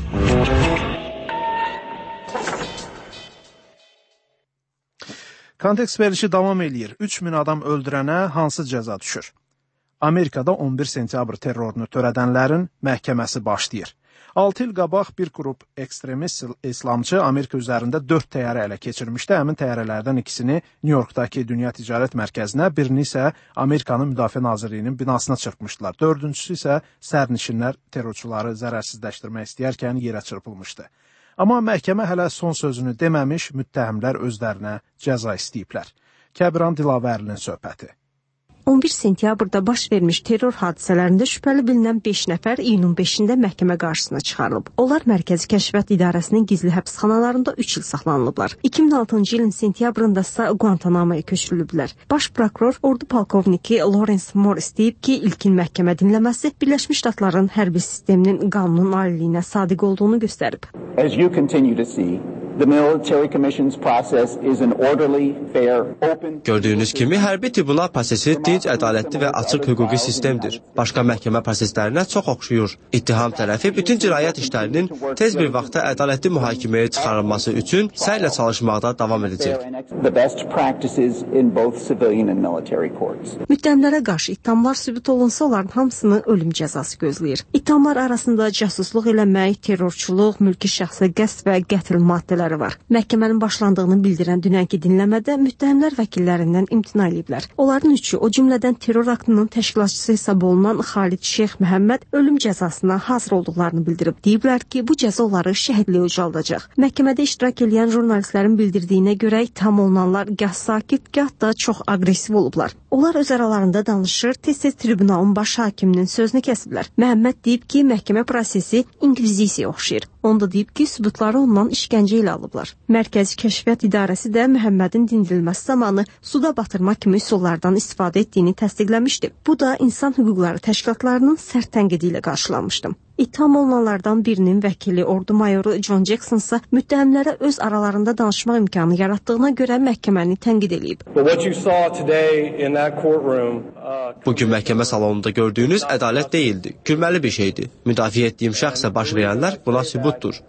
[SPEAKER 1] Kontekst verilişi davam edir. üç min adam öldürənə hansı cəza düşür? Amerikada on bir sentyabr terrorunu törədənlərin məhkəməsi başlayır. altı il qabaq bir qrup ekstremist İslamçı Amerika üzərində dörd təyyarə ələ keçirmişdi. Həmin təyyarələrdən ikisini New Yorkdakı Dünya Ticarət Mərkəzinə, birini isə Amerikanın Müdafiə Nazirliyinin binasına çırpmışdılar. Dördüncüsü isə sərnişinlər terrorçuları zərərsizləşdirmək istəyərkən yerə çırpılmışdı. Amma məhkəmə hələ son sözünü deməmiş, müttəhimlər özlərinə cəza istəyiblər. Kəbiran Dilavərlinin söhbəti.
[SPEAKER 18] on bir sentyabrda baş vermiş terror hadisələrində şübhəli bilinən beş nəfər iyunun beşində məhkəmə qarşısına çıxarılıb. Onlar Mərkəzi Kəşfiyyat İdarəsinin gizli həbsxanalarında üç il saxlanılıblar. iki min altıncı ilin sentyabrında isə Guantanamoya köçürülüblər. Baş prokuror ordu polkovniki Lawrence Morris deyib ki, ilkin məhkəmə dinləməsi Birləşmiş Ştatların hərbi sisteminin qanunun aliliyinə sadiq olduğunu göstərib.
[SPEAKER 25] As you continue to see, the military commission's process is an orderly, fair, open...
[SPEAKER 2] Gördüyünüz kimi, hərbi tribunal prosesi dinc, ədalətli və açıq hüquqi sistemdir. Başqa məhkəmə proseslərinə çox oxşuyur. İttiham tərəfi bütün cinayət işlərinin tez bir vaxtda ədalətli mühakiməyə çıxarılması üçün səylə çalışmaqda davam edəcək.
[SPEAKER 18] Müttəhimlərə qarşı ittihamlar sübut olunsa, onların hamısını ölüm cəzası gözləyir. İttihamlar arasında casusluq eləmək, terrorçuluq, mülki şəxsə qəsd və qətl maddələri var. Məhkəmənin başlandığını bildirən dünənki dinləmədə müttəhimlər vəkillərindən imtina ediblər. Onların üçü, o cümlədən terror aktının təşkilatçısı hesab olunan Xalid Şeyx Məhəmməd ölüm cəzasına hazır olduqlarını bildirib. Deyiblər ki, bu cəza onları şəhidliyə ucaldacaq. Məhkəmədə iştirak edən jurnalistlərin bildirdiyinə görə ittiham olunanlar gah sakit, gah da çox aqressiv olublar. Onlar öz aralarında danışır, tez-tez tribunalın baş hakiminin sözünü kəsiblər. Məhəmməd deyib ki, məhkəmə prosesi inkvizisiyaya oxşayır. Onda deyib ki, sübutları ondan işgəncə ilə alıblar. Mərkəzi Kəşfiyyat İdarəsi də Məhəmmədin dindirilməsi zamanı suda batırma kimi üsullardan istifadə etdiyini təsdiqləmişdi. Bu da insan hüquqları təşkilatlarının sərt tənqidi ilə qarşılanmışdı. İttiham olunanlardan birinin vəkili ordu mayoru John Jackson isə müttəhimlərə öz aralarında danışmaq imkanı yaratdığına görə məhkəməni tənqid edib.
[SPEAKER 2] Bugün məhkəmə salonunda gördüyünüz ədalət deyildi, gülməli bir şeydir. Müdafiə etdiyim şəxsə baş verənlər buna sübutdur.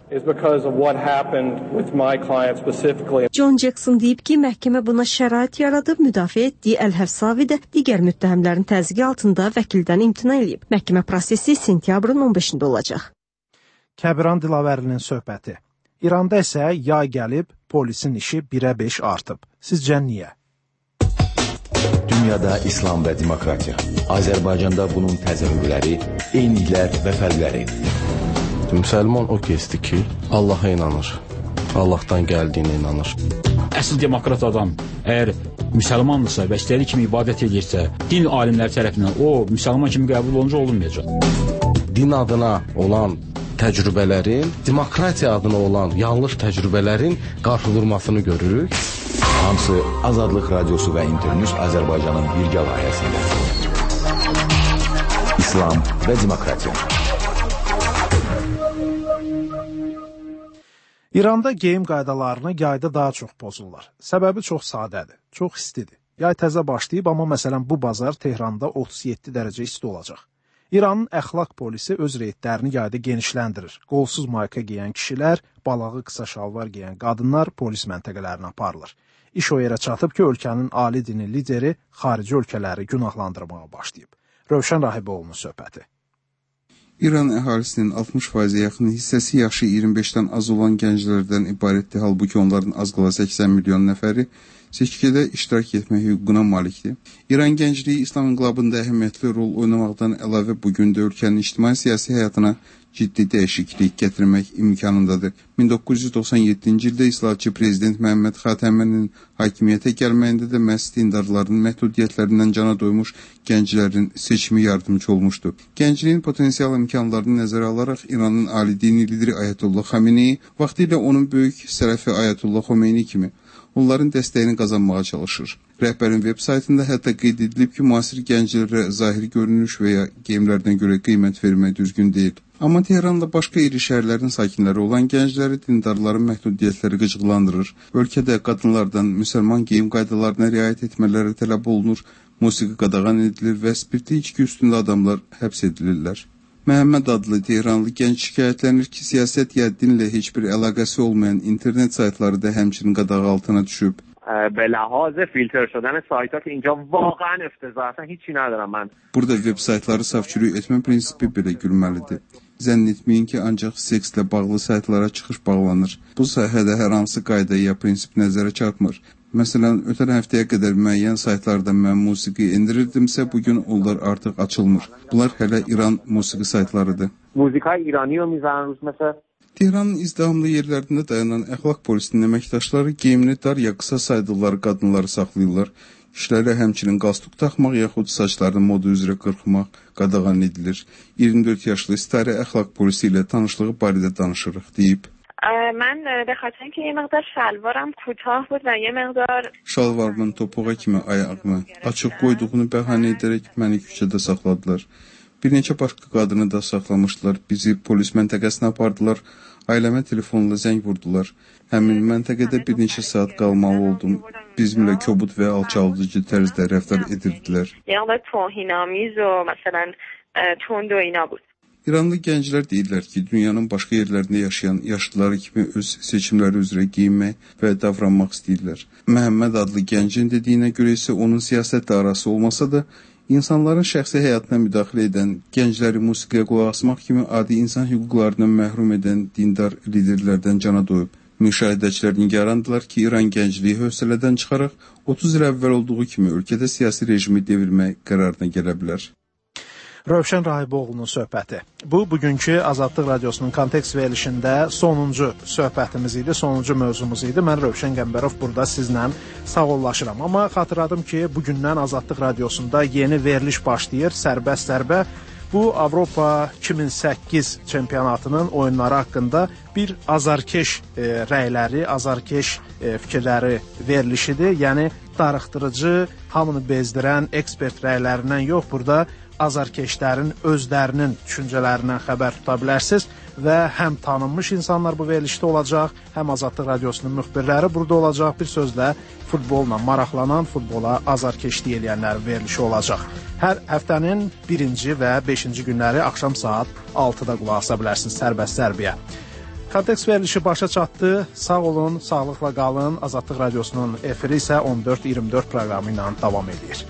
[SPEAKER 18] John Jackson deyib ki, məhkəmə buna şərait yaradıb, müdafiə etdiyi Əl-Həvsavi də digər müttəhimlərin təzyiqi altında vəkildən imtina edib. Məhkəmə prosesi sentyabrın on beşində olacaq.
[SPEAKER 1] Kəbiran Dilavərlinin söhbəti. İranda isə yay gəlib, polisin işi birə beş artıb. Sizcə niyə?
[SPEAKER 17] Dünyada İslam və demokratiya. Azərbaycanda bunun təzahürləri, eyniliklər və fərqləri.
[SPEAKER 3] Müsəlman o kəsdir ki, Allaha inanır. Allahdan gəldiyinə inanır.
[SPEAKER 6] Əsl demokrat adam əgər müsəlmandırsa və istədiyi kimi ibadət edirsə, din alimləri tərəfindən o müsəlman kimi qəbul olunca olunmayacaq.
[SPEAKER 3] Din adına olan təcrübələrin, demokratiya adına olan yanlış təcrübələrin qarşıdurmasını görürük.
[SPEAKER 17] Hamısı Azadlıq Radiosu və İnternews Azərbaycanın birgə layihəsində. İslam və demokratiya.
[SPEAKER 1] İranda geyim qaydalarını yayda daha çox pozurlar. Səbəbi çox sadədir, çox istidir. Yay təzə başlayıb, amma məsələn bu bazar Tehranda otuz yeddi dərəcə isti olacaq. İranın əxlaq polisi öz reydlərini yayda genişləndirir. Qolsuz mayka geyən kişilər, balağı qısa şalvar geyən qadınlar polis məntəqələrinə aparılır. İş o yerə çatıb ki, ölkənin ali dini lideri xarici ölkələri günahlandırmağa başlayıb. Rövşən Rahiboğlu'nun söhbəti.
[SPEAKER 16] İran əhalisinin altmış faizə yaxın hissəsi yaşı iyirmi beşdən az olan gənclərdən ibarətdir. Halbuki onların az qala səksən milyon nəfəri seçkidə iştirak etmək hüququna malikdir. İran gəncliyi İslam inqilabında əhəmiyyətli rol oynamaqdan əlavə bugün də ölkənin ictimai-siyasi həyatına ciddi dəyişiklik gətirmək imkanındadır. min doqquz yüz doxsan yeddinci ildə islahatçı prezident Məhəmməd Xatəminin hakimiyyətə gəlməyində də məhz dindarların məhdudiyyətlərindən cana doymuş gənclərin seçimi yardımcı olmuşdu. Gəncliyin potensial imkanlarını nəzərə alaraq İranın ali dini lideri Ayətullah Xameneyi vaxtilə onun böyük sələfi Ayətullah Xomeyni kimi onların dəstəyini qazanmağa çalışır. Rəhbərin veb saytında hətta qeyd edilib ki, müasir gənclərə zahiri görünüş və ya geyimlərdən görə qiymət vermək düzgün deyil. Amma Tehranla başqa iri şəhərlərin sakinləri olan gəncləri dindarların məhdudiyyətləri qıcıqlandırır. Ölkədə qadınlardan müsəlman geyim qaydalarına riayət etmələri tələb olunur, musiqi qadağan edilir və spirtli içki üstündə adamlar həbs edilirlər. Məhəmməd adlı Tehranlı gənc şikayətlənir ki, siyasət ya dinlə heç bir əlaqəsi olmayan internet saytları da həmçinin qadağı altına düşüb.
[SPEAKER 19] به لحاظ فیلتر شدن سایت ها که اینجا واقعا افتضاح اصلا هیچی ندارم من.
[SPEAKER 16] Burada web saytları safçürük etmə prinsipi belə gülməlidir. Zənn etməyin ki, ancaq sekslə bağlı saytlara çıxış bağlanır. Bu sahədə hər hansı qayda ya prinsip nəzərə çarpmır. Məsələn, ötən həftəyə qədər müəyyən saytlarda mən musiqi indirirdimsə, bugün onlar artıq açılmır. Bunlar hələ İran musiqi saytlarıdır.
[SPEAKER 19] Müzikay İrani o mizanuz məsəl
[SPEAKER 16] Tehranın izdihamlı yerlərində dayanan əxlaq polisinin əməkdaşları geyimli dar ya qısa saydıqları qadınları saxlayırlar. Kişilərə həmçinin qalstuk taxmaq yaxud saçlarını moda üzrə qırxmaq qadağan edilir. iyirmi dörd yaşlı istari əxlaq polisi ilə tanışlığı barədə danışırıq, deyib.
[SPEAKER 20] Mən به خاطر اینکه یه مقدار شلوارم کوتاه بود و یه مقدار
[SPEAKER 16] Şalvarımın topuğa kimi ayağımı açıq qoyduğunu bəhanə edərək məni küçədə saxladılar. Bir neçə başqa qadını da saxlamışdılar. Bizi polis məntəqəsinə apardılar. Ailəmə telefonla zəng vurdular. Həmin məntəqədə bir neçə saat qalmalı oldum. Bizimlə kobud və alçaldıcı tərzdə rəftar edirdilər. İranlı gənclər deyirlər ki, dünyanın başqa yerlərində yaşayan yaşlıları kimi öz seçimləri üzrə giyinmək və davranmaq istəyirlər. Məhəmməd adlı gəncin dediyinə görə isə onun siyasətlə arası olmasa da, İnsanların şəxsi həyatına müdaxilə edən, gəncləri musiqiyə qulaq asmaq kimi adi insan hüquqlarından məhrum edən dindar liderlərdən cana doyub. Müşahidəçilər nigarandılar ki, İran gəncliyi hövsələdən çıxaraq otuz il əvvəl olduğu kimi ölkədə siyasi rejimi devirmək qərarına gələ bilər.
[SPEAKER 1] Rövşən Rahiboğlu'nun söhbəti. Bu, bugünkü Azadlıq Radiosunun kontekst verilişində sonuncu söhbətimiz idi, sonuncu mövzumuz idi. Mən Rövşən Qəmbərov burada sizlə sağollaşıram. Amma xatırladım ki, bugündən Azadlıq Radiosunda yeni veriliş başlayır, sərbəst sərbə. Bu, Avropa iki min səkkiz çempionatının oyunları haqqında bir azarkeş e, rəyləri, azarkeş e, fikirləri verilişidir. Yəni, darıxdırıcı, hamını bezdirən ekspert rəylərindən yox, burada azarkeşlərin özlərinin düşüncələrindən xəbər tuta bilərsiniz və həm tanınmış insanlar bu verilişdə olacaq, həm Azadlıq Radiosunun müxbirləri burada olacaq. Bir sözlə futbolla maraqlanan, futbola azarkeşlik eləyənlərin verilişi olacaq. Hər həftənin birinci və beşinci günləri axşam saat altıda qulaq asa bilərsiniz sərbəst zərbiyə. Kontekst verilişi başa çatdı. Sağ olun, sağlıqla qalın. Azadlıq Radiosunun efiri isə on dörd iyirmi dörd proqramı ilə davam edir.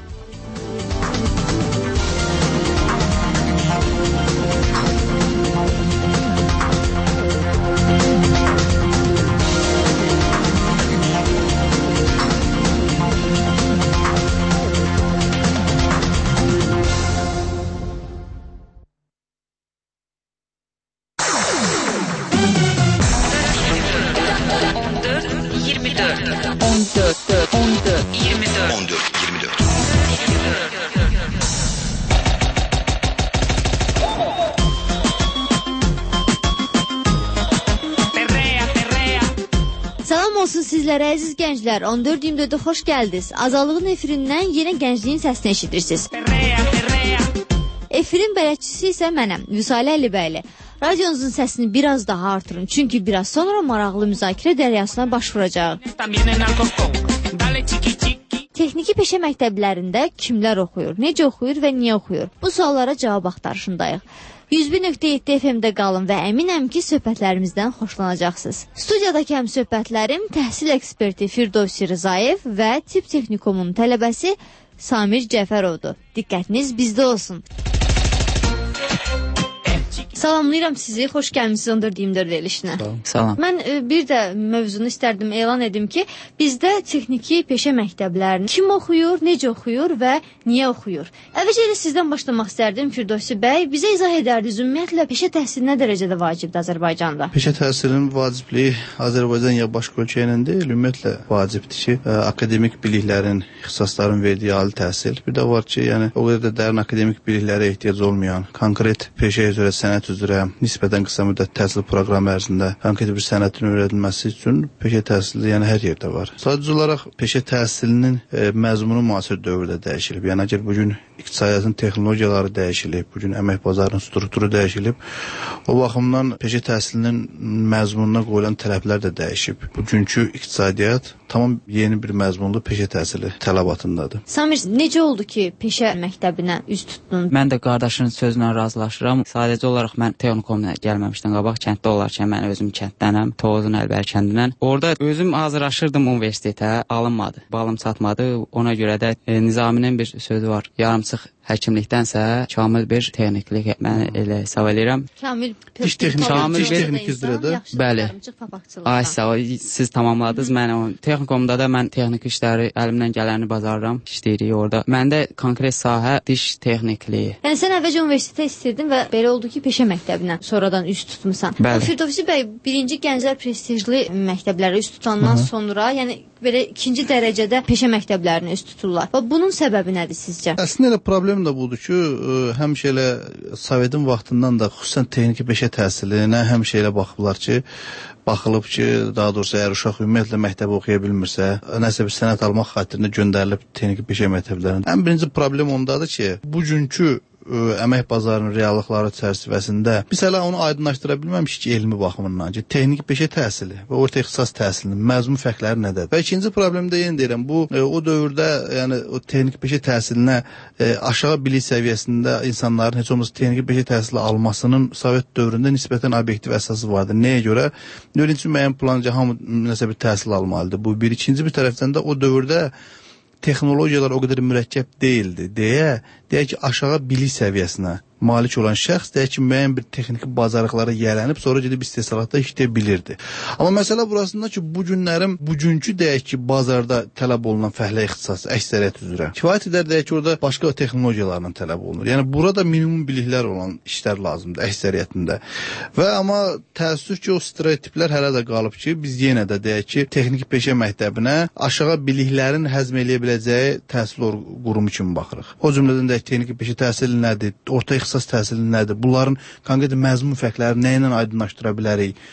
[SPEAKER 5] Sizlərə əziz gənclər, on dörd iyirmi dördə xoş gəldiniz. Azadlığın efirindən yenə gəncliyin səsini eşidirsiniz. Efirin bələdçisi isə mənəm, Vüsalə Əlibəyli. Radionuzun səsini biraz daha artırın, çünki biraz sonra maraqlı müzakirə dəryasına baş vuracaq. Texniki peşə məktəblərində kimlər oxuyur, necə oxuyur və niyə oxuyur? Bu suallara cavab axtarışındayıq. yüz bir nöqtə yeddi F M-də qalın və əminəm ki, söhbətlərimizdən xoşlanacaqsınız. Studiyadakı həm söhbətlərim təhsil eksperti Firdovsi Rızayev və Tibb Texnikumunun tələbəsi Samir Cəfərovdur. Diqqətiniz bizdə olsun. Salamlayıram sizi, xoş gəlmişsiniz on dörd iyirmi dörd verilişinə.
[SPEAKER 21] Salam.
[SPEAKER 5] Mən e, bir də mövzunu istərdim elan edim ki, bizdə texniki peşə məktəblərini kim oxuyur, necə oxuyur və niyə oxuyur? Əvvəlcə elə sizdən başlamaq istərdim Firdovsi bəy. Bizə izah edərdiniz, ümumiyyətlə peşə təhsili nə dərəcədə vacibdir Azərbaycanda?
[SPEAKER 22] Peşə təhsilinin vacibliyi Azərbaycan ya başqa ölkə ilə deyil, ümumiyyətlə vacibdir ki, ə, akademik biliklərin, ixtisasların verdiyi ali təhsil. Bir də var ki, yəni o qədər də dərin akademik biliklərə ehtiyac olmayan, konkret peşəyə üzrə sənət üzrə nisbətən qısa müddət təhsil proqramı ərzində konkret bir sənətin öyrədilməsi üçün peşə təhsili yəni hər yerdə var. Sadəcə olaraq peşə təhsilinin e, məzmunu müasir dövrdə dəyişilib. Yəni əgər bu gün iqtisadiyyatın texnologiyaları dəyişilib, bu gün əmək bazarının strukturu dəyişilib, o baxımdan peşə təhsilinin məzmununa qoyulan tələblər də dəyişib. Bugünkü iqtisadiyyat tamam yeni bir məzmunlu peşə təhsili tələbatındadır.
[SPEAKER 5] Samir, necə oldu ki, peşə məktəbinə üz tutdun?
[SPEAKER 21] Mən də qardaşının sözünə razılaşıram. Sadəcə olaraq mən texnikumuna gəlməmişdən qabaq kənddə olarkən mən özüm kənddənəm, Tovuzun Əlbəri kəndindən. Orada özüm hazırlaşırdım universitetə, alınmadı. Balım çatmadı. Ona görə də e, Nizaminin bir sözü var. Yarımçıq həkimlikdənsə kamil bir texniklik mən elə hesab edirəm.
[SPEAKER 5] Kamil
[SPEAKER 22] iş texnik, kamil texnik üzrədə.
[SPEAKER 21] Bəli. Ay sağ ol, siz tamamladınız. Mən o texnikumda da mən texnik işləri əlimdən gələni bacarıram, işləyirik orada. Məndə konkret sahə diş texnikliyi.
[SPEAKER 5] Yəni sən əvvəlcə universitetə istəyirdin və belə oldu ki, peşə məktəbinə sonradan üz tutmusan. Firdovsi bəy, birinci gənclər prestijli məktəblərə üz tutandan Hı -hı. sonra, yəni belə ikinci dərəcədə peşə məktəblərinə üz tuturlar. Və bunun səbəbi nədir sizcə?
[SPEAKER 22] Əslində elə problem də budur ki, həmişə elə Sovetin vaxtından da xüsusən texniki peşə təhsilinə həmişə elə baxıblar ki, baxılıb ki, daha doğrusu əgər uşaq ümumiyyətlə məktəbi oxuya bilmirsə, nəsə bir sənət almaq xatirinə göndərilib texniki peşə məktəblərinə. Ən birinci problem ondadır ki, bugünkü ə, əmək bazarının reallıqları çərçivəsində biz hələ onu aydınlaşdıra bilməmişik ki, elmi baxımından ki, texniki peşə təhsili və orta ixtisas təhsilinin məzmun fərqləri nədir? Və ikinci problem də yenə deyirəm, bu ə, o dövrdə, yəni o texniki peşə təhsilinə ə, aşağı bilik səviyyəsində insanların heç olmasa texniki peşə təhsili almasının Sovet dövründə nisbətən obyektiv əsası vardı. Nəyə görə? Birinci müəyyən planca hamı nəsə bir təhsil almalıdır. Bu bir. İkinci bir tərəfdən də o dövrdə texnologiyalar o qədər mürəkkəb deyildi deyə, deyək ki, aşağı bilik səviyyəsinə malik olan şəxs deyək ki, müəyyən bir texniki bacarıqlara yiyələnib, sonra gedib istehsalatda işləyə bilirdi. Amma məsələ burasında ki, bu günlərin, bugünkü deyək ki, bazarda tələb olunan fəhlə ixtisası, əksəriyyət üzrə. Kifayət edər deyək ki, orada başqa texnologiyalarla tələb olunur. Yəni, burada minimum biliklər olan işlər lazımdır, əksəriyyətində. Və amma təəssüf ki, o stereotiplər hələ də qalıb ki, biz yenə də deyək ki, texniki peşə məktəbinə aşağı biliklərin həzm eləyə biləcəyi təhsil qurumu kimi baxırıq. O cümlədən deyək, texniki peşə təhsili nədir, orta ixtisas təhsili nədir? Bunların konkret məzmun fərqləri nə ilə aydınlaşdıra bilərik?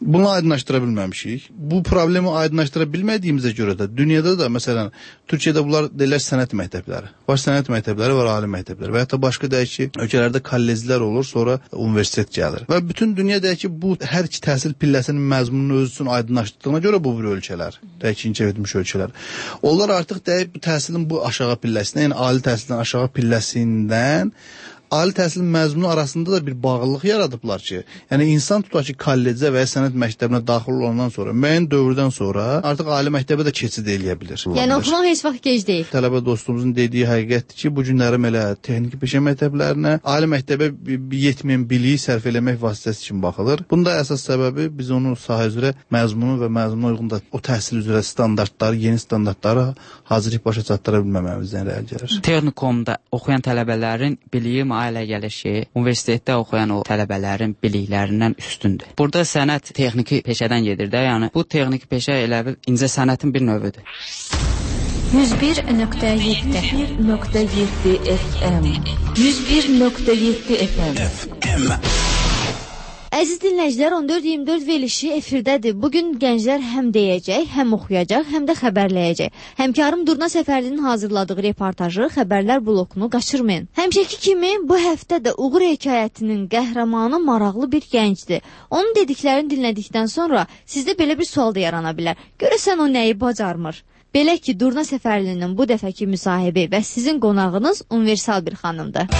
[SPEAKER 22] Bunu aydınlaşdıra bilməmişik. Bu problemi aydınlaşdıra bilmədiyimizə görə də dünyada da məsələn Türkiyədə bunlar deyirlər sənət məktəbləri. Var sənət məktəbləri, var ali məktəbləri və hətta başqa deyək ki, ölkələrdə kolleclər olur, sonra universitet gəlir. Və bütün dünya deyək ki, bu hər iki təhsil pilləsinin məzmununu öz üçün aydınlaşdırdığına görə bu bir ölkələr, deyək ki, inkişaf etmiş ölkələr. Onlar artıq deyək bu təhsilin bu aşağı pilləsinə, yəni ali təhsilin aşağı pilləsindən ali təhsil məzmunu arasında da bir bağlılıq yaradıblar ki, yəni insan tutar ki, kollecə və ya sənət məktəbinə daxil olandan sonra, müəyyən dövrdən sonra artıq ali məktəbə də keçid eləyə bilir.
[SPEAKER 5] Yəni oxumaq heç vaxt gec deyil.
[SPEAKER 22] Tələbə dostumuzun dediyi həqiqətdir ki, bu günlərim elə texniki peşə məktəblərinə, ali məktəbə yetməyən biliyi sərf eləmək vasitəsi kimi baxılır. Bunda əsas səbəbi biz onun sahə üzrə məzmunu və məzmuna uyğun da o təhsil üzrə standartları, yeni standartları hazırlayıb başa çatdıra bilməməmizdən irəli gəlir.
[SPEAKER 21] Texnikumda oxuyan tələbələrin biliyi ailə gəlir ki, universitetdə oxuyan o tələbələrin biliklərindən üstündür. Burada sənət texniki peşədən gedir də, yəni bu texniki peşə elə bil incə sənətin bir növüdür.
[SPEAKER 7] yüz bir nöqtə yeddi F M yüz bir nöqtə yeddi F M
[SPEAKER 5] Əziz dinləyicilər, on dörd iyirmi dörd verilişi efirdədir. Bugün gənclər həm deyəcək, həm oxuyacaq, həm də xəbərləyəcək. Həmkarım Durna Səfərlinin hazırladığı reportajı, xəbərlər blokunu qaçırmayın. Həmişəki kimi bu həftə də Uğur hekayətinin qəhrəmanı maraqlı bir gəncdir. Onun dediklərini dinlədikdən sonra sizdə belə bir sual da yarana bilər. Görəsən o nəyi bacarmır? Belə ki, Durna Səfərlinin bu dəfəki müsahibi və sizin qonağınız universal bir xanımdır.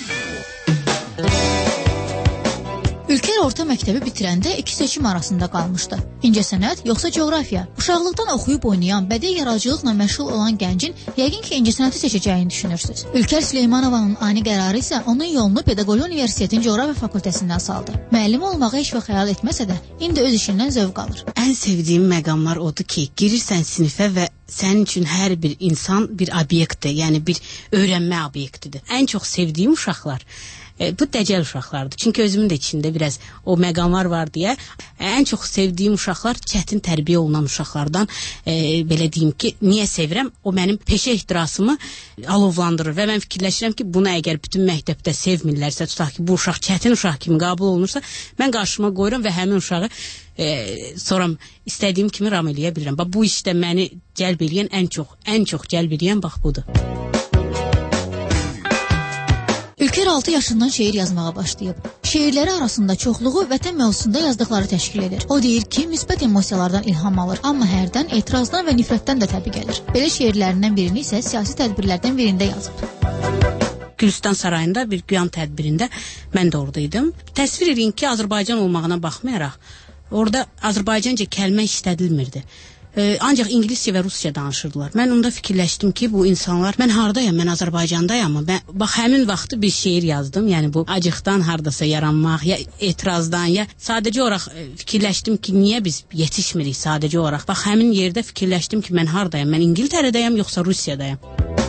[SPEAKER 8] Ülker orta məktəbi bitirəndə iki seçim arasında qalmışdı. İncəsənət yoxsa coğrafiya? Uşaqlıqdan oxuyub oynayan, bədii yaradıcılıqla məşğul olan gəncin yəqin ki, incəsənəti seçəcəyini düşünürsünüz. Ülker Süleymanovanın ani qərarı isə onun yolunu Pedaqoji Universitetin coğrafiya fakültəsindən saldı. Müəllim olmağı heç vaxt xəyal etməsə də, indi öz işindən zövq alır.
[SPEAKER 9] Ən sevdiyim məqamlar odur ki, girirsən sinifə və sənin üçün hər bir insan bir obyektdir, yəni bir öyrənmə obyektidir. Ən çox sevdiyim uşaqlar E, bu dəcəl uşaqlardır. Çünki özümün də içində biraz o məqamlar var deyə ən çox sevdiyim uşaqlar çətin tərbiyə olunan uşaqlardan e, belə deyim ki, niyə sevirəm? O mənim peşə ehtirasımı alovlandırır və mən fikirləşirəm ki, bunu əgər bütün məktəbdə sevmirlərsə, tutaq ki, bu uşaq çətin uşaq kimi qəbul olunursa, mən qarşıma qoyuram və həmin uşağı e, sonra istədiyim kimi ram eləyə bilirəm. Bax, bu işdə məni cəlb eləyən ən çox, ən çox cəlb eləyən bax budur.
[SPEAKER 8] Ülker altı yaşından şeir yazmağa başlayıb. Şeirləri arasında çoxluğu vətən mövzusunda yazdıqları təşkil edir. O deyir ki, müsbət emosiyalardan ilham alır, amma hərdən etirazdan və nifrətdən də təbii gəlir. Belə şeirlərindən birini isə siyasi tədbirlərdən birində yazıb.
[SPEAKER 9] Gülüstan sarayında bir güyan tədbirində mən də oradaydım. Təsvir edin ki, Azərbaycan olmağına baxmayaraq, orada Azərbaycanca kəlmə işlədilmirdi. Ee, ancaq ingiliscə və rusca danışırdılar. Mən onda fikirləşdim ki, bu insanlar, mən hardayam, mən Azərbaycandayam, amma mən, bax, həmin vaxtı bir şeir yazdım. Yəni bu acıqdan hardasa yaranmaq, ya etirazdan, ya sadəcə olaraq e, fikirləşdim ki, niyə biz yetişmirik sadəcə olaraq. Bax, həmin yerdə fikirləşdim ki, mən hardayam, mən İngiltərədəyəm, yoxsa Rusiyadayam.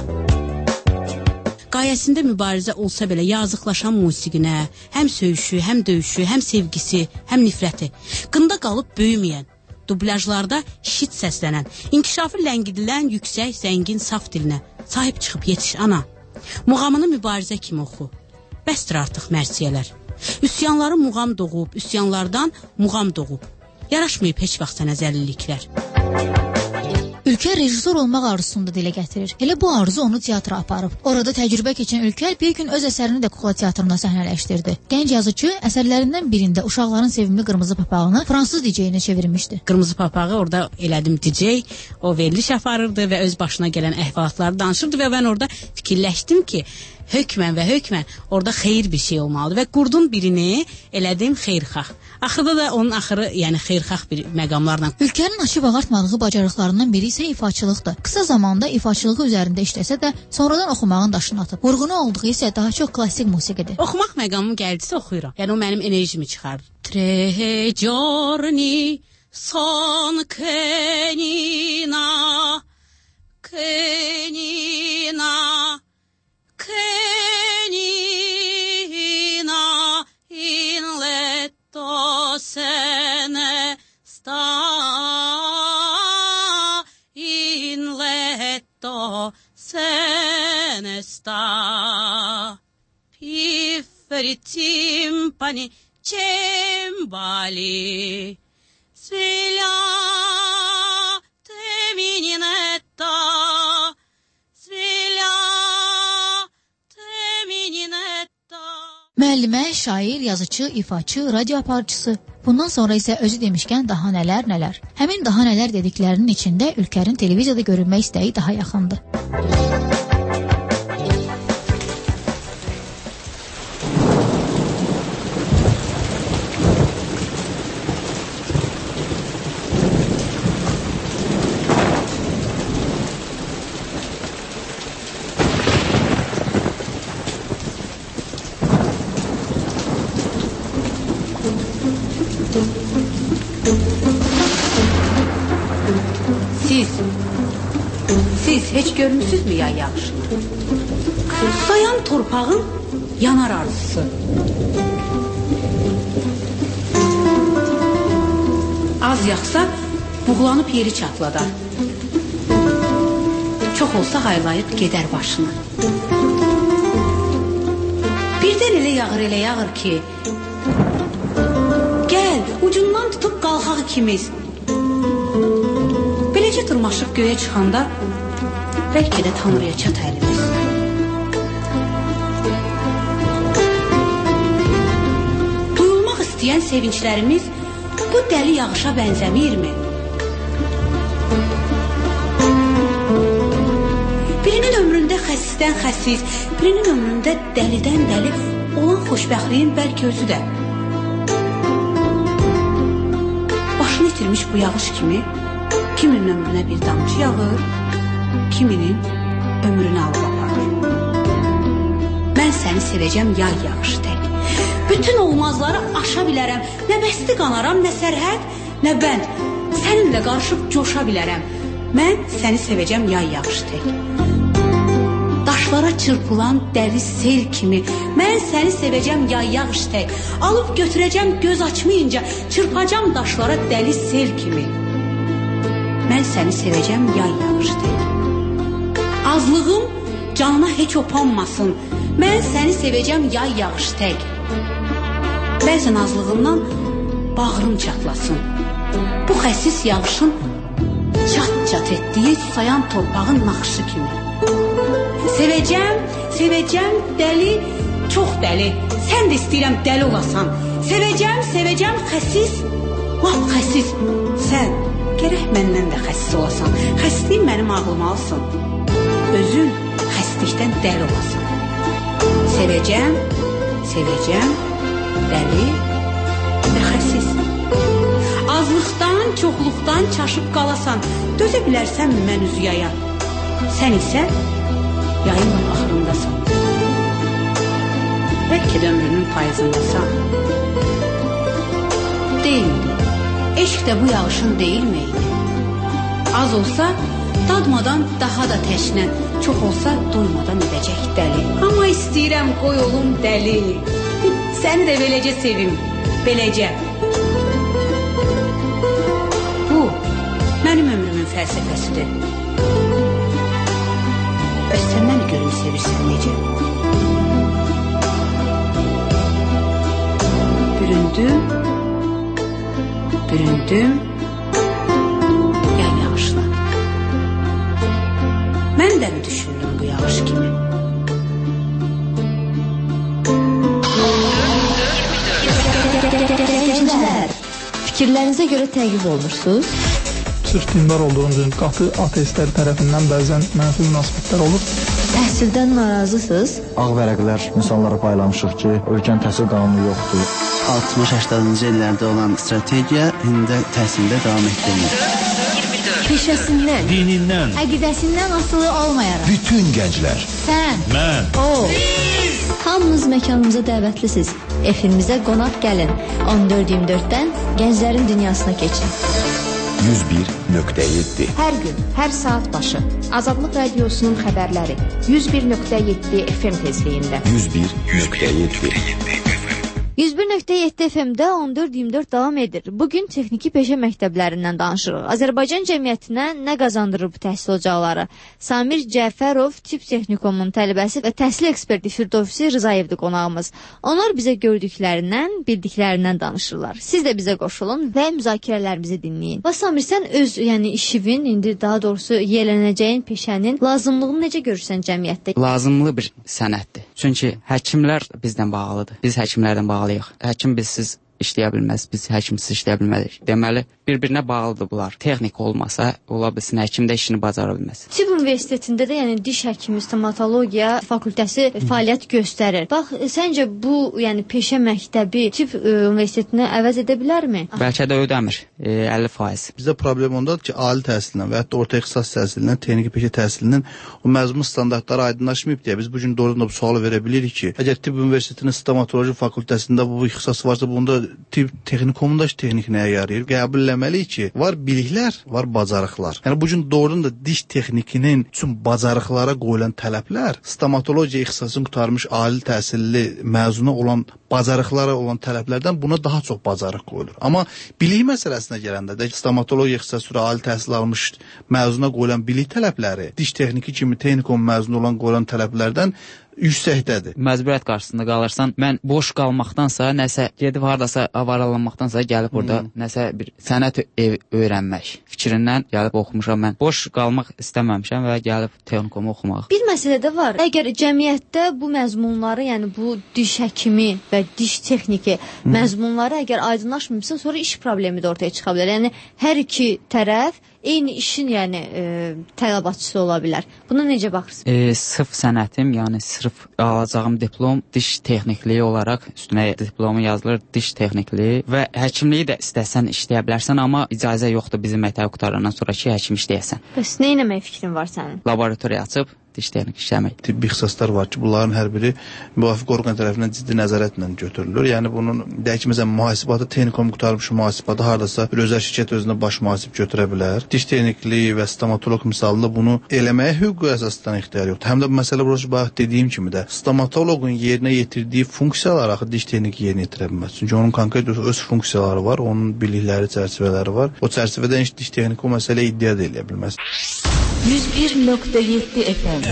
[SPEAKER 9] Qayəsində mübarizə olsa belə yazıqlaşan musiqinə, həm söyüşü, həm döyüşü, həm sevgisi, həm nifrəti, qında qalıb böyüməyən, dublajlarda şit səslənən, inkişafı ləngidilən yüksək, zəngin, saf dilinə sahib çıxıb yetiş ana. Muğamını mübarizə kimi oxu. Bəsdir artıq mərsiyələr. Üsyanları muğam doğub, üsyanlardan muğam doğub. Yaraşmayıb heç vaxt sənə zəlilliklər.
[SPEAKER 8] Ülker rejissor olmaq arzusunu da dilə gətirir. Elə bu arzu onu teatra aparıb. Orada təcrübə keçən Ülker bir gün öz əsərini də kukla teatrında səhnələşdirdi. Gənc yazıcı əsərlərindən birində uşaqların sevimli qırmızı papağını fransız D J-inə çevirmişdi.
[SPEAKER 9] Qırmızı papağı orada elədim D J, o veriliş aparırdı və öz başına gələn əhvalatları danışırdı və mən orada fikirləşdim ki, hökmən və hökmən orada xeyir bir şey olmalıdır və qurdun birini elədim xeyrxah. Axırda da onun axırı, yəni xeyrxah bir məqamlarla.
[SPEAKER 8] Ülkenin açıb ağartmadığı bacarıqlarından biri isə ifaçılıqdır. Qısa zamanda ifaçılığı üzərində işləsə də sonradan oxumağın daşını atıb. Vurğunu olduğu isə daha çox klassik musiqidir.
[SPEAKER 9] Oxumaq məqamım gəldisə oxuyuram. Yəni o mənim enerjimi çıxarır. Tre giorni son kenina kenina kenina in letto se ne sta in letto se ne sta pifferi timpani cembali Svela teminetta Svela teminetta.
[SPEAKER 8] Müəllimə, şair, yazıcı, ifaçı, radio aparıcısı. Bundan sonra isə özü demişkən daha nələr nələr. Həmin daha nələr dediklərinin içində Ülkərin televiziyada görünmək istəyi daha yaxındır.
[SPEAKER 9] Siz, siz heç görmüsünüzmü yay yağışını? Susayan torpağın yanar arzusu. Az yağsa buğlanıb yeri çatladar. Çox olsa haylayıb gedər başını. Birdən elə yağır, elə yağır ki, gəl, ucundan tutub qalxaq ikimiz. Beləcə tırmaşıb göyə çıxanda bəlkə də Tanrıya çat əlimiz. Duyulmaq istəyən sevinclərimiz bu dəli yağışa bənzəmirmi? Birinin ömründə xəsisdən xəsis, birinin ömründə dəlidən dəli olan xoşbəxtliyin bəlkə özü də. Başını itirmiş bu yağış kimi kiminin ömrünə bir damcı yağır, kiminin ömrünü alıb aparır. Mən səni sevəcəm yay yağışı tək. Bütün olmazları aşa bilərəm. Nə bəsti qanaram, nə sərhəd, nə bənd. Səninlə qarışıb coşa bilərəm. Mən səni sevəcəm yay yağışı tək. Daşlara çırpılan dəli sel kimi mən səni sevəcəm yay yağışı tək. Alıb götürəcəm göz açmayınca, çırpacam daşlara dəli sel kimi. Mən səni sevəcəm yay yağışı tək. Azlığım canına heç opanmasın. Mən səni sevəcəm yay yağışı tək. Bəzən azlığından bağrım çatlasın. Bu xəsis yağışın çat-çat etdiyi susayan torpağın naxışı kimi. Sevəcəm, sevəcəm dəli, çox dəli. Sən də istəyirəm dəli olasan. Sevəcəm, sevəcəm xəsis, lap xəsis. Sən gərək məndən də xəsis olasan. Xəsliyin mənim ağlımı alsın. Özün xəslikdən dəli olasan. Sevəcəm, sevəcəm, dəli və xəsis. Azlıqdan, çoxluqdan çaşıb qalasan. Dözə bilərsənmi mən üzü yaya? Sən isə yayın axırındasan. Bəlkə də ömrünün payızındasan. Deyildi. Eşq də bu yağışın deyilməydi. Az olsa dadmadan daha da təşnən, çox olsa doymadan edəcək dəli. Amma istəyirəm qoy olum dəli. Səni də beləcə sevim, beləcə. Bu mənim ömrümün fəlsəfəsidir. Bəs sən məni görün sevirsən necə? Büründüm, büründüm yay yağışına. Mən də mi düşündüm bu yağış kimi?
[SPEAKER 5] Fikirlərinizə görə təqib olunursunuz?
[SPEAKER 4] Sırf dindar olduğunuz üçün qatı ateistlər tərəfindən bəzən mənfi münasibətlər olur.
[SPEAKER 5] Təhsildən narazısınız?
[SPEAKER 10] Ağ vərəqlər insanlara paylamışıq ki, ölkənin təhsil qanunu yoxdur.
[SPEAKER 12] altmış səksəninci illərdə olan strategiya indi təhsildə davam etdirilir.
[SPEAKER 5] Peşəsindən,
[SPEAKER 15] dinindən,
[SPEAKER 5] əqidəsindən asılı olmayaraq.
[SPEAKER 17] Bütün gənclər.
[SPEAKER 5] Sən,
[SPEAKER 15] mən,
[SPEAKER 5] o, hamınız məkanımıza dəvətlisiniz. Efimizə qonaq gəlin. on dörd iyirmi dörddən gənclərin dünyasına keçin.
[SPEAKER 17] yüz bir nöqtə yeddi.
[SPEAKER 23] Hər gün, hər saat başı Azadlıq Radiosunun xəbərləri yüz bir nöqtə yeddi F M tezliyində.
[SPEAKER 17] yüz bir nöqtə yeddi.
[SPEAKER 5] yüz bir nöqtə yeddi F M-də on dörd iyirmi dörd davam edir. Bugün texniki peşə məktəblərindən danışırıq. Azərbaycan cəmiyyətinə nə qazandırır bu təhsil ocaqları? Samir Cəfərov Tibb Texnikumunun tələbəsi və təhsil eksperti Firdovsi Rızayevdir qonağımız. Onlar bizə gördüklərindən, bildiklərindən danışırlar. Siz də bizə qoşulun və müzakirələrimizi dinləyin. Və Samir, sən öz yəni işivin, indi daha doğrusu yiyələnəcəyin peşənin lazımlığını necə görürsən cəmiyyətdə?
[SPEAKER 21] Lazımlı bir sənətdir. Çünki həkimlər bizdən bağlıdır. Biz həkimlərdən bağlıyıq. Həkim bizsiz işləyə bilməz, biz həkimsiz işləyə bilmərik. Deməli, bir-birinə bağlıdır bunlar. Texnik olmasa, ola bilsin, həkim də işini bacara bilməz.
[SPEAKER 5] Tibb Universitetində də, yəni diş həkimi, stomatologiya fakültəsi fəaliyyət göstərir. Bax, səncə bu, yəni peşə məktəbi Tibb Universitetinə əvəz edə bilərmi?
[SPEAKER 21] Bəlkə də ödəmir, e, əlli faiz.
[SPEAKER 22] Bizdə problem ondadır ki, ali təhsillə və hətta orta ixtisas təhsilindən, texniki peşə təhsilinin o məzmun standartları aydınlaşmayıb deyə biz bu gün doğrudan da bu sualı verə bilirik ki, əgər Tibb Universitetinin stomatoloji fakültəsində bu ixtisas varsa, bunda Tibb Texnikumunda texnik nəyə yarayır? Qəbulləməliyik ki, var biliklər, var bacarıqlar. Yəni bu gün doğrudan da diş texnikinin üçün bacarıqlara qoyulan tələblər, stomatologiya ixtisasını qurtarmış ali təhsilli məzuna olan bacarıqlara olan tələblərdən buna daha çox bacarıq qoyulur. Amma bilik məsələsinə gələndə də stomatologiya ixtisası üzrə ali təhsil almış məzuna qoyulan bilik tələbləri diş texniki kimi texnikum məzunu olan qoyulan tələblərdən yüksəkdədir.
[SPEAKER 21] Məcburiyyət qarşısında qalırsan, mən boş qalmaqdansa, nəsə gedib hardasa avaralanmaqdansa gəlib burada hmm. nəsə bir sənət ev öyrənmək fikrindən gəlib oxumuşam mən. Boş qalmaq istəməmişəm və gəlib texnikumu oxumaq.
[SPEAKER 5] Bir məsələ də var. Əgər cəmiyyətdə bu məzmunları, yəni bu diş həkimi və diş texniki hmm. məzmunları əgər aydınlaşmırsa, sonra iş problemi də ortaya çıxa bilər. Yəni hər iki tərəf eyni işin yəni e, tələbatçısı ola bilər. Buna necə baxırsın?
[SPEAKER 21] E, sırf sənətim, yəni sırf alacağım diplom diş texnikliyi olaraq üstünə diplomu yazılır diş texnikliyi və həkimliyi də istəsən işləyə bilərsən, amma icazə yoxdur bizim məktəbi qutarandan sonra ki, həkim işləyəsən.
[SPEAKER 5] Bəs nə etmək fikrin var sənin?
[SPEAKER 21] Laboratoriya açıb diş texnik işləmək.
[SPEAKER 22] Tibbi ixtisaslar var ki, bunların hər biri müvafiq orqan tərəfindən ciddi nəzarətlə götürülür. Yəni bunun deyək ki, məsələn, mühasibatı texnikum qurtarmış mühasibatı hardasa bir özəl şirkət özünə baş mühasib götürə bilər. Diş texnikliyi və stomatoloq misalında bunu eləməyə hüquqi əsasdan ixtiyar yoxdur. Həm də məsələ burası bax dediyim kimi də stomatoloqun yerinə yetirdiyi funksiyalar axı diş texniki yerinə yetirə bilməz. Çünki onun konkret öz funksiyaları var, onun bilikləri, çərçivələri var. O çərçivədə heç diş texniki o məsələ iddia da eləyə bilməz.
[SPEAKER 7] yüz bir nöqtə yeddi F M.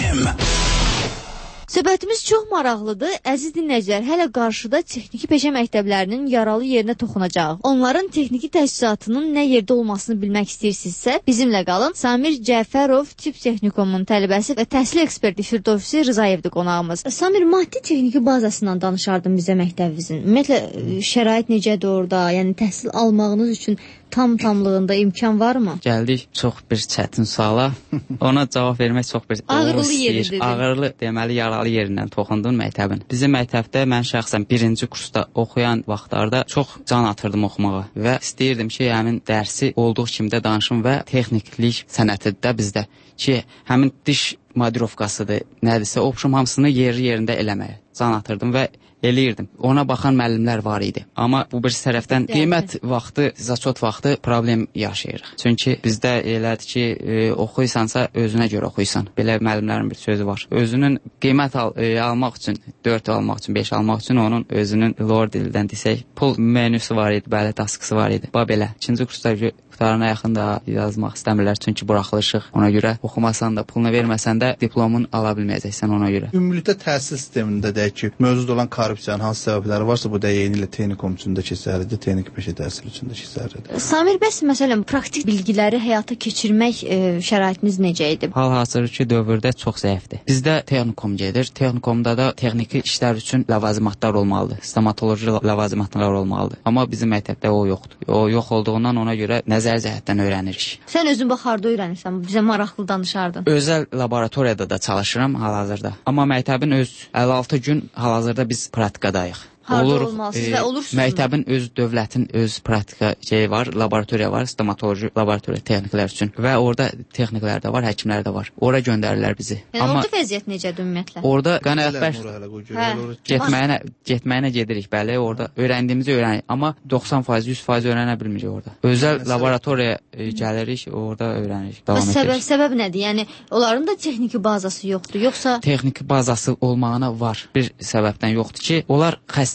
[SPEAKER 5] Söhbətimiz çox maraqlıdır. Əziz dinləyicilər, hələ qarşıda texniki peşə məktəblərinin yaralı yerinə toxunacaq. Onların texniki təchizatının nə yerdə olmasını bilmək istəyirsinizsə, bizimlə qalın. Samir Cəfərov Tibb Texnikumunun tələbəsi və təhsil eksperti Firdovsi Rızayevdir qonağımız. Samir, maddi texniki bazasından danışardın bizə məktəbinizin. Ümumiyyətlə, şərait necədir orada? Yəni təhsil almağınız üçün tam tamlığında imkan varmı?
[SPEAKER 21] Gəldik çox bir çətin suala. Ona cavab vermək çox bir
[SPEAKER 5] ağırlı yeridir.
[SPEAKER 21] Ağırlı, deməli yaralı yerindən toxundun məktəbin. Bizim məktəbdə mən şəxsən birinci kursda oxuyan vaxtlarda çox can atırdım oxumağa və istəyirdim ki, həmin dərsi olduğu kimi də danışım və texniklik sənətidir də bizdə ki, həmin diş modirovkasıdır, nədirsə, oxşum hamısını yeri yerində eləməyə can atırdım və eləyirdim. Ona baxan müəllimlər var idi. Amma bu bir tərəfdən qiymət vaxtı, zaçot vaxtı problem yaşayırıq. Çünki bizdə elədir ki, e, oxuysansa özünə görə oxuysan. Belə müəllimlərin bir sözü var. Özünün qiymət al, e, almaq üçün, dörd almaq üçün, beş almaq üçün onun özünün lor dildən desək, pul menüsü var idi, bəli, taskısı var idi. Bax belə. İkinci kursda qutarına yaxın da yazmaq istəmirlər, çünki buraxılışıq. Ona görə oxumasan da, pulunu verməsən də diplomun ala bilməyəcəksən ona görə.
[SPEAKER 22] Ümumilikdə təhsil sistemində deyək ki, mövcud olan korrupsiyanın hansı səbəbləri varsa, bu da yeni ilə texnikum üçün də keçərlidir, texniki peşə təhsili üçün də keçərlidir.
[SPEAKER 5] Samir, bəs məsələn praktik bilgiləri həyata keçirmək e, şəraitiniz necə idi?
[SPEAKER 21] Hal-hazırki dövrdə çox zəifdir. Bizdə texnikum gedir. Texnikumda da texniki işlər üçün ləvazimatlar olmalıdır. Stomatoloji ləvazimatlar olmalıdır. Amma bizim məktəbdə o yoxdur. O yox olduğundan ona görə nəzər cəhətdən öyrənirik.
[SPEAKER 5] Sən özün bax harda öyrənirsən? Bizə maraqlı danışardın.
[SPEAKER 21] Özəl laboratoriyada da çalışıram hal-hazırda. Amma məktəbin öz əlli altı gün hal-hazırda biz praktikadayıq.
[SPEAKER 5] Olur, olmalısınız və olursunuz.
[SPEAKER 21] Məktəbin öz dövlətin öz praktika şeyi var, laboratoriya var, stomatoloji laboratoriya texniklər üçün və orada texniklər də var, həkimlər də var. Ora göndərirlər bizi.
[SPEAKER 5] Yəni amma orada vəziyyət necədir ümumiyyətlə?
[SPEAKER 21] Orada qənaətbəxş getməyinə getməyinə gedirik, bəli, orada öyrəndiyimizi öyrənirik, amma doxsan faiz, yüz faiz öyrənə bilmirik orada. Özəl laboratoriya gəlirik, orada öyrənirik, davam edirik.
[SPEAKER 5] Səbəb səbəb nədir? Yəni onların da texniki bazası yoxdur, yoxsa
[SPEAKER 21] texniki bazası olmağına var. Bir səbəbdən yoxdur ki, onlar xəstə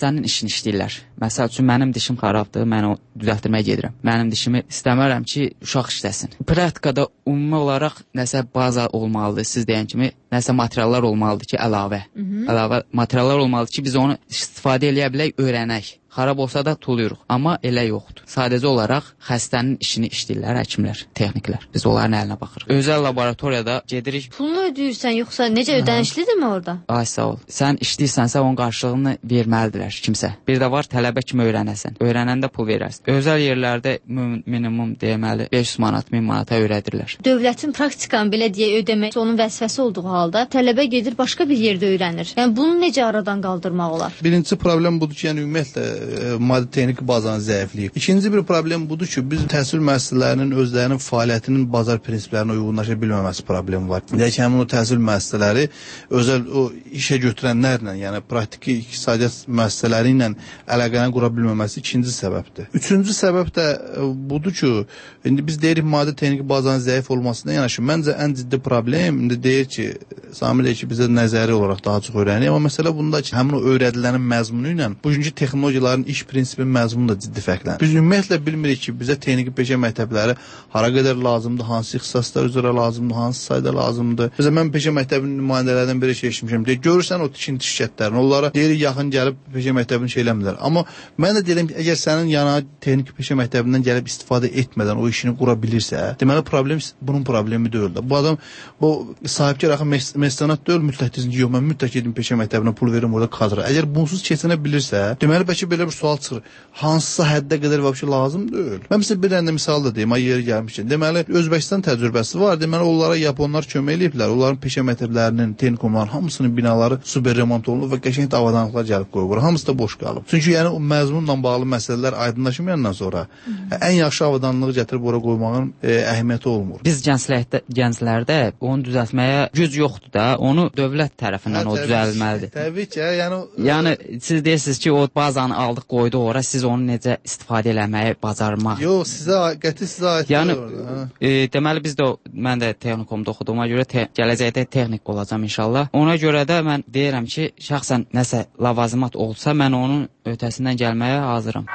[SPEAKER 21] xəstənin işini işləyirlər. Məsəl üçün mənim dişim xarabdır, mən o düzəltdirməyə gedirəm. Mənim dişimi istəmirəm ki, uşaq işləsin. Praktikada ümumi olaraq nəsə baza olmalıdır, siz deyən kimi, nəsə materiallar olmalıdır ki, əlavə. Hı -hı. Əlavə materiallar olmalıdır ki, biz onu istifadə eləyə bilək, öyrənək. Xarab olsa da tuluyuruq, amma elə yoxdur. Sadəcə olaraq xəstənin işini işləyirlər həkimlər, texniklər. Biz onların əlinə baxırıq. Özəl laboratoriyada gedirik.
[SPEAKER 5] Pulunu ödəyirsən, yoxsa necə ödənişlidirmi orada?
[SPEAKER 21] Ay sağ ol. Sən işləyirsənsə onun qarşılığını verməlidirlər kimsə. Bir də var tələbə kimi öyrənəsən. Öyrənəndə pul verərsən. Özəl yerlərdə minimum deməli beş yüz manat, min manata öyrədirlər.
[SPEAKER 5] Dövlətin praktikanı belə deyə ödəmək onun vəzifəsi olduğu halda tələbə gedir başqa bir yerdə öyrənir. Yəni bunu necə aradan qaldırmaq olar?
[SPEAKER 22] Birincisi problem budur ki, yəni ümumiyyətlə maddi texniki bazanı zəifləyib. İkinci bir problem budur ki, biz təhsil müəssisələrinin özlərinin fəaliyyətinin bazar prinsiplərinə uyğunlaşa bilməməsi problemi var. Yəni ki, həmin o təhsil müəssisələri özəl o işə götürənlərlə, yəni praktiki iqtisadiyyat müəssisələri ilə əlaqəni qura bilməməsi ikinci səbəbdir. Üçüncü səbəb də budur ki, indi biz deyirik maddi texniki bazanın zəif olmasına yanaşı, məncə ən ciddi problem indi deyir ki, Samir deyir ki, bizə nəzəri olaraq daha çox öyrənir, amma məsələ bunda ki, həmin o öyrədilənin məzmunu ilə bugünkü texnologiyaların iş prinsipinin məzmunu da ciddi fərqlənir. Biz ümumiyyətlə bilmirik ki, bizə texniki peşə məktəbləri hara qədər lazımdır, hansı ixtisaslar üzrə lazımdır, hansı sayda lazımdır. Bizə mən peşə məktəbinin nümayəndələrdən biri şey eşitmişəm. Deyir, görürsən o tikinti şirkətlərini, onlara deyirik yaxın gəlib peşə məktəbini şey eləmirlər. Amma mən də deyirəm ki, əgər sənin yana texniki peşə məktəbindən gəlib istifadə etmədən o işini qura bilirsə, deməli problem bunun problemi deyil də. Bu adam bu sahibkar axı məstanat deyil, mütləq desin ki, yox, mən mütləq edim peşə məktəbinə pul verim orada kadra. Əgər bunsuz keçinə bilirsə, deməli bəlkə belə bir sual çıxır. Hansısa həddə qədər vəbşi lazım deyil. Mən sizə bir dənə misal da deyim, ay yeri gəlmişkən. Deməli, Özbəkistan təcrübəsi var. Deməli, onlara Yaponlar kömək eləyiblər. Onların peşə məktəblərinin, texnikumların hamısının binaları super remont olunub və qəşəng avadanlıqlar gəlib qoyulur. Hamısı da boş qalıb. Çünki yəni o məzmunla bağlı məsələlər aydınlaşmayandan sonra Hı. ən yaxşı avadanlığı gətirib ora qoymağın e, əhəmiyyəti olmur.
[SPEAKER 21] Biz gənclərdə, gənclərdə onu düzəltməyə güc yoxdur da, onu dövlət tərəfindən hə, o düzəlməlidir.
[SPEAKER 22] Təbii ki, yəni
[SPEAKER 21] yəni siz deyirsiniz ki, o bazanı aldıq, qoydu ora, siz onu necə istifadə eləməyi bacarmaq.
[SPEAKER 22] Yox, sizə qəti sizə aid
[SPEAKER 21] yəni, e, deməli biz də mən də texnikumda oxuduğuma görə te, gələcəkdə texnik olacağam inşallah. Ona görə də mən deyirəm ki, şəxsən nəsə lavazımat olsa, mən onun ötəsindən gəlməyə hazıram.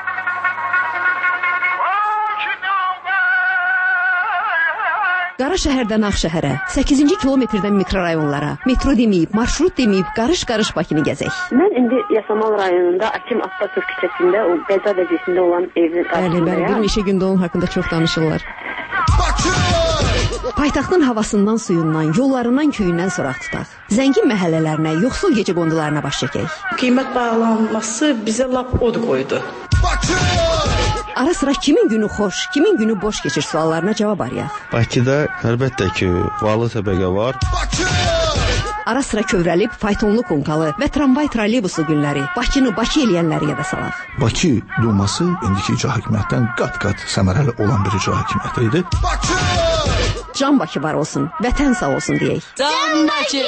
[SPEAKER 11] Qara şəhərdən Ağşəhərə, səkkizinci kilometrdən mikrorayonlara, metro deməyib, marşrut deməyib, qarış-qarış Bakını gəzək.
[SPEAKER 13] Mən indi Yasamal rayonunda Akim Abbasov küçəsində, o Qəza vəziyyətində olan evin qarşısındayam.
[SPEAKER 11] Bəli, bəli, bir neçə gündə onun haqqında çox danışırlar. Paytaxtın havasından, suyundan, yollarından, köyündən soraq tutaq. Zəngin məhəllələrinə, yoxsul gecə qondularına baş çəkək.
[SPEAKER 14] Qiymət bağlanması bizə lap od qoydu.
[SPEAKER 11] Ara sıra kimin günü xoş, kimin günü boş keçir suallarına cavab arayaq.
[SPEAKER 24] Bakıda əlbəttə ki, varlı təbəqə var.
[SPEAKER 11] Ara sıra kövrəlib faytonlu konkalı və tramvay troleybusu günləri Bakını Bakı eləyənləri yada salaq.
[SPEAKER 25] Bakı Duması indiki icra hakimiyyətdən qat-qat səmərəli olan bir icra hakimiyyəti idi.
[SPEAKER 11] Can Bakı var olsun, vətən sağ olsun deyək.
[SPEAKER 7] Can Bakı!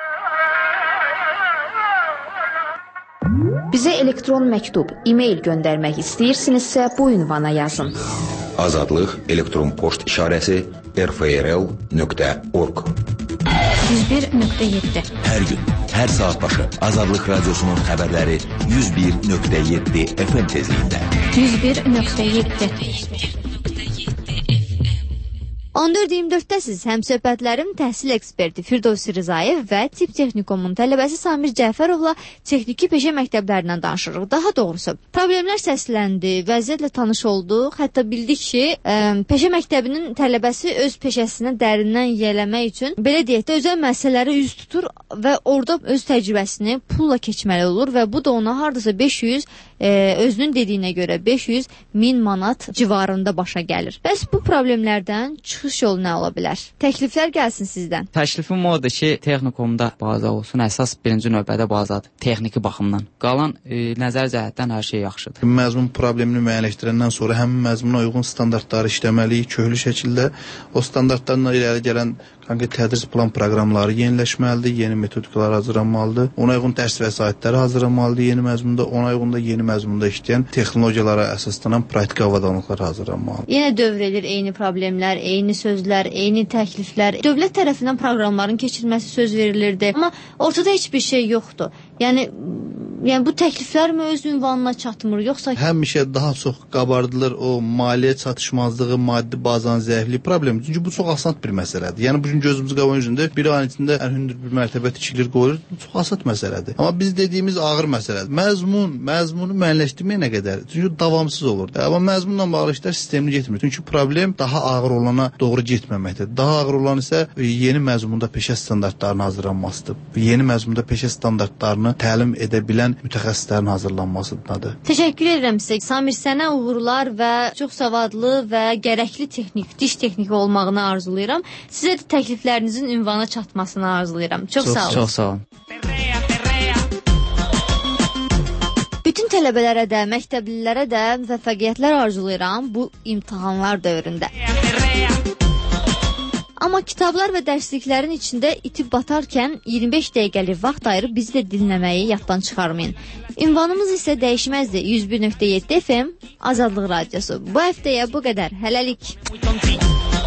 [SPEAKER 23] Bizə elektron məktub, e-mail göndərmək istəyirsinizsə bu ünvana yazın.
[SPEAKER 17] Azadlıq elektron poçt işarəsi r f r l nöqtə org.
[SPEAKER 23] yüz bir nöqtə yeddi.
[SPEAKER 17] Hər gün, hər saat başı Azadlıq Radiosunun xəbərləri yüz bir nöqtə yeddi F M tezliyində.
[SPEAKER 23] yüz bir nöqtə yeddi.
[SPEAKER 5] on dörd iyirmi dörddəsiz həmsöhbətlərim təhsil eksperti Firdovsi Rızayev və Tip Texnikumun tələbəsi Samir Cəfərovla texniki peşə məktəblərindən danışırıq. Daha doğrusu, problemlər səsləndi, vəziyyətlə tanış olduq, hətta bildik ki, ə, peşə məktəbinin tələbəsi öz peşəsini dərindən yiyələmək üçün, belə deyək də, özəl məsələləri üz tutur və orada öz təcrübəsini pulla keçməli olur və bu da ona hardasa beş yüz, ə, özünün dediyinə görə beş yüz min manat civarında başa gəlir. Bəs bu problemlərdən çıxış yolu nə ola bilər? Təkliflər gəlsin sizdən.
[SPEAKER 21] Təklifim odur ki, texnikumda baza olsun. Əsas birinci növbədə bazadır, texniki baxımdan. Qalan e, nəzər cəhətdən hər şey yaxşıdır.
[SPEAKER 22] Məzmun problemini müəyyənləşdirəndən sonra həmin məzmuna uyğun standartları işləməliyik köklü şəkildə. O standartlarla irəli gələn konkret tədris plan proqramları yeniləşməlidir, yeni metodikalar hazırlanmalıdır. Ona uyğun dərs vəsaitləri hazırlanmalıdır yeni məzmunda, ona uyğun da yeni məzmunda işləyən texnologiyalara əsaslanan praktik avadanlıqlar hazırlanmalıdır.
[SPEAKER 5] Yenə dövr edir eyni problemlər, eyni sözlər, eyni təkliflər. Dövlət tərəfindən proqramların keçirilməsi söz verilirdi. Amma ortada heç bir şey yoxdur. Yəni Yəni bu təkliflər mi öz ünvanına çatmır, yoxsa
[SPEAKER 22] həmişə daha çox qabardılır o maliyyə çatışmazlığı, maddi bazanın zəifliyi problemi. Çünki bu çox asan bir məsələdir. Yəni bu gün gözümüz qabağın üzündə bir ayın içində ən hündür bir mərtəbə tikilir, qoyulur. Bu çox asan məsələdir. Amma biz dediyimiz ağır məsələdir. Məzmun, məzmunu müəyyənləşdirməyə nə qədər? Çünki davamsız olur da. Amma məzmunla bağlı işlər sistemli getmir. Çünki problem daha ağır olana doğru getməməkdir. Daha ağır olan isə yeni məzmunda peşə standartlarının hazırlanmasıdır. Yeni məzmunda peşə standartlarını təlim edə bilən mütəxəssislərin hazırlanmasıdır.
[SPEAKER 5] Təşəkkür edirəm sizə. Samir, sənə uğurlar və çox savadlı və gərəkli texnik, diş texniki olmağını arzulayıram. Sizə də təkliflərinizin ünvana çatmasını arzulayıram. Çox, çox sağ olun.
[SPEAKER 21] Çox sağ olun.
[SPEAKER 5] Bütün tələbələrə də, məktəblilərə də müvəffəqiyyətlər arzulayıram bu imtahanlar dövründə. Amma kitablar və dərsliklərin içində itib batarkən iyirmi beş dəqiqəlik vaxt ayırıb bizi də dinləməyi yaddan çıxarmayın. Ünvanımız isə dəyişməzdir. yüz bir nöqtə yeddi F M Azadlıq Radiosu. Bu həftəyə bu qədər. Hələlik.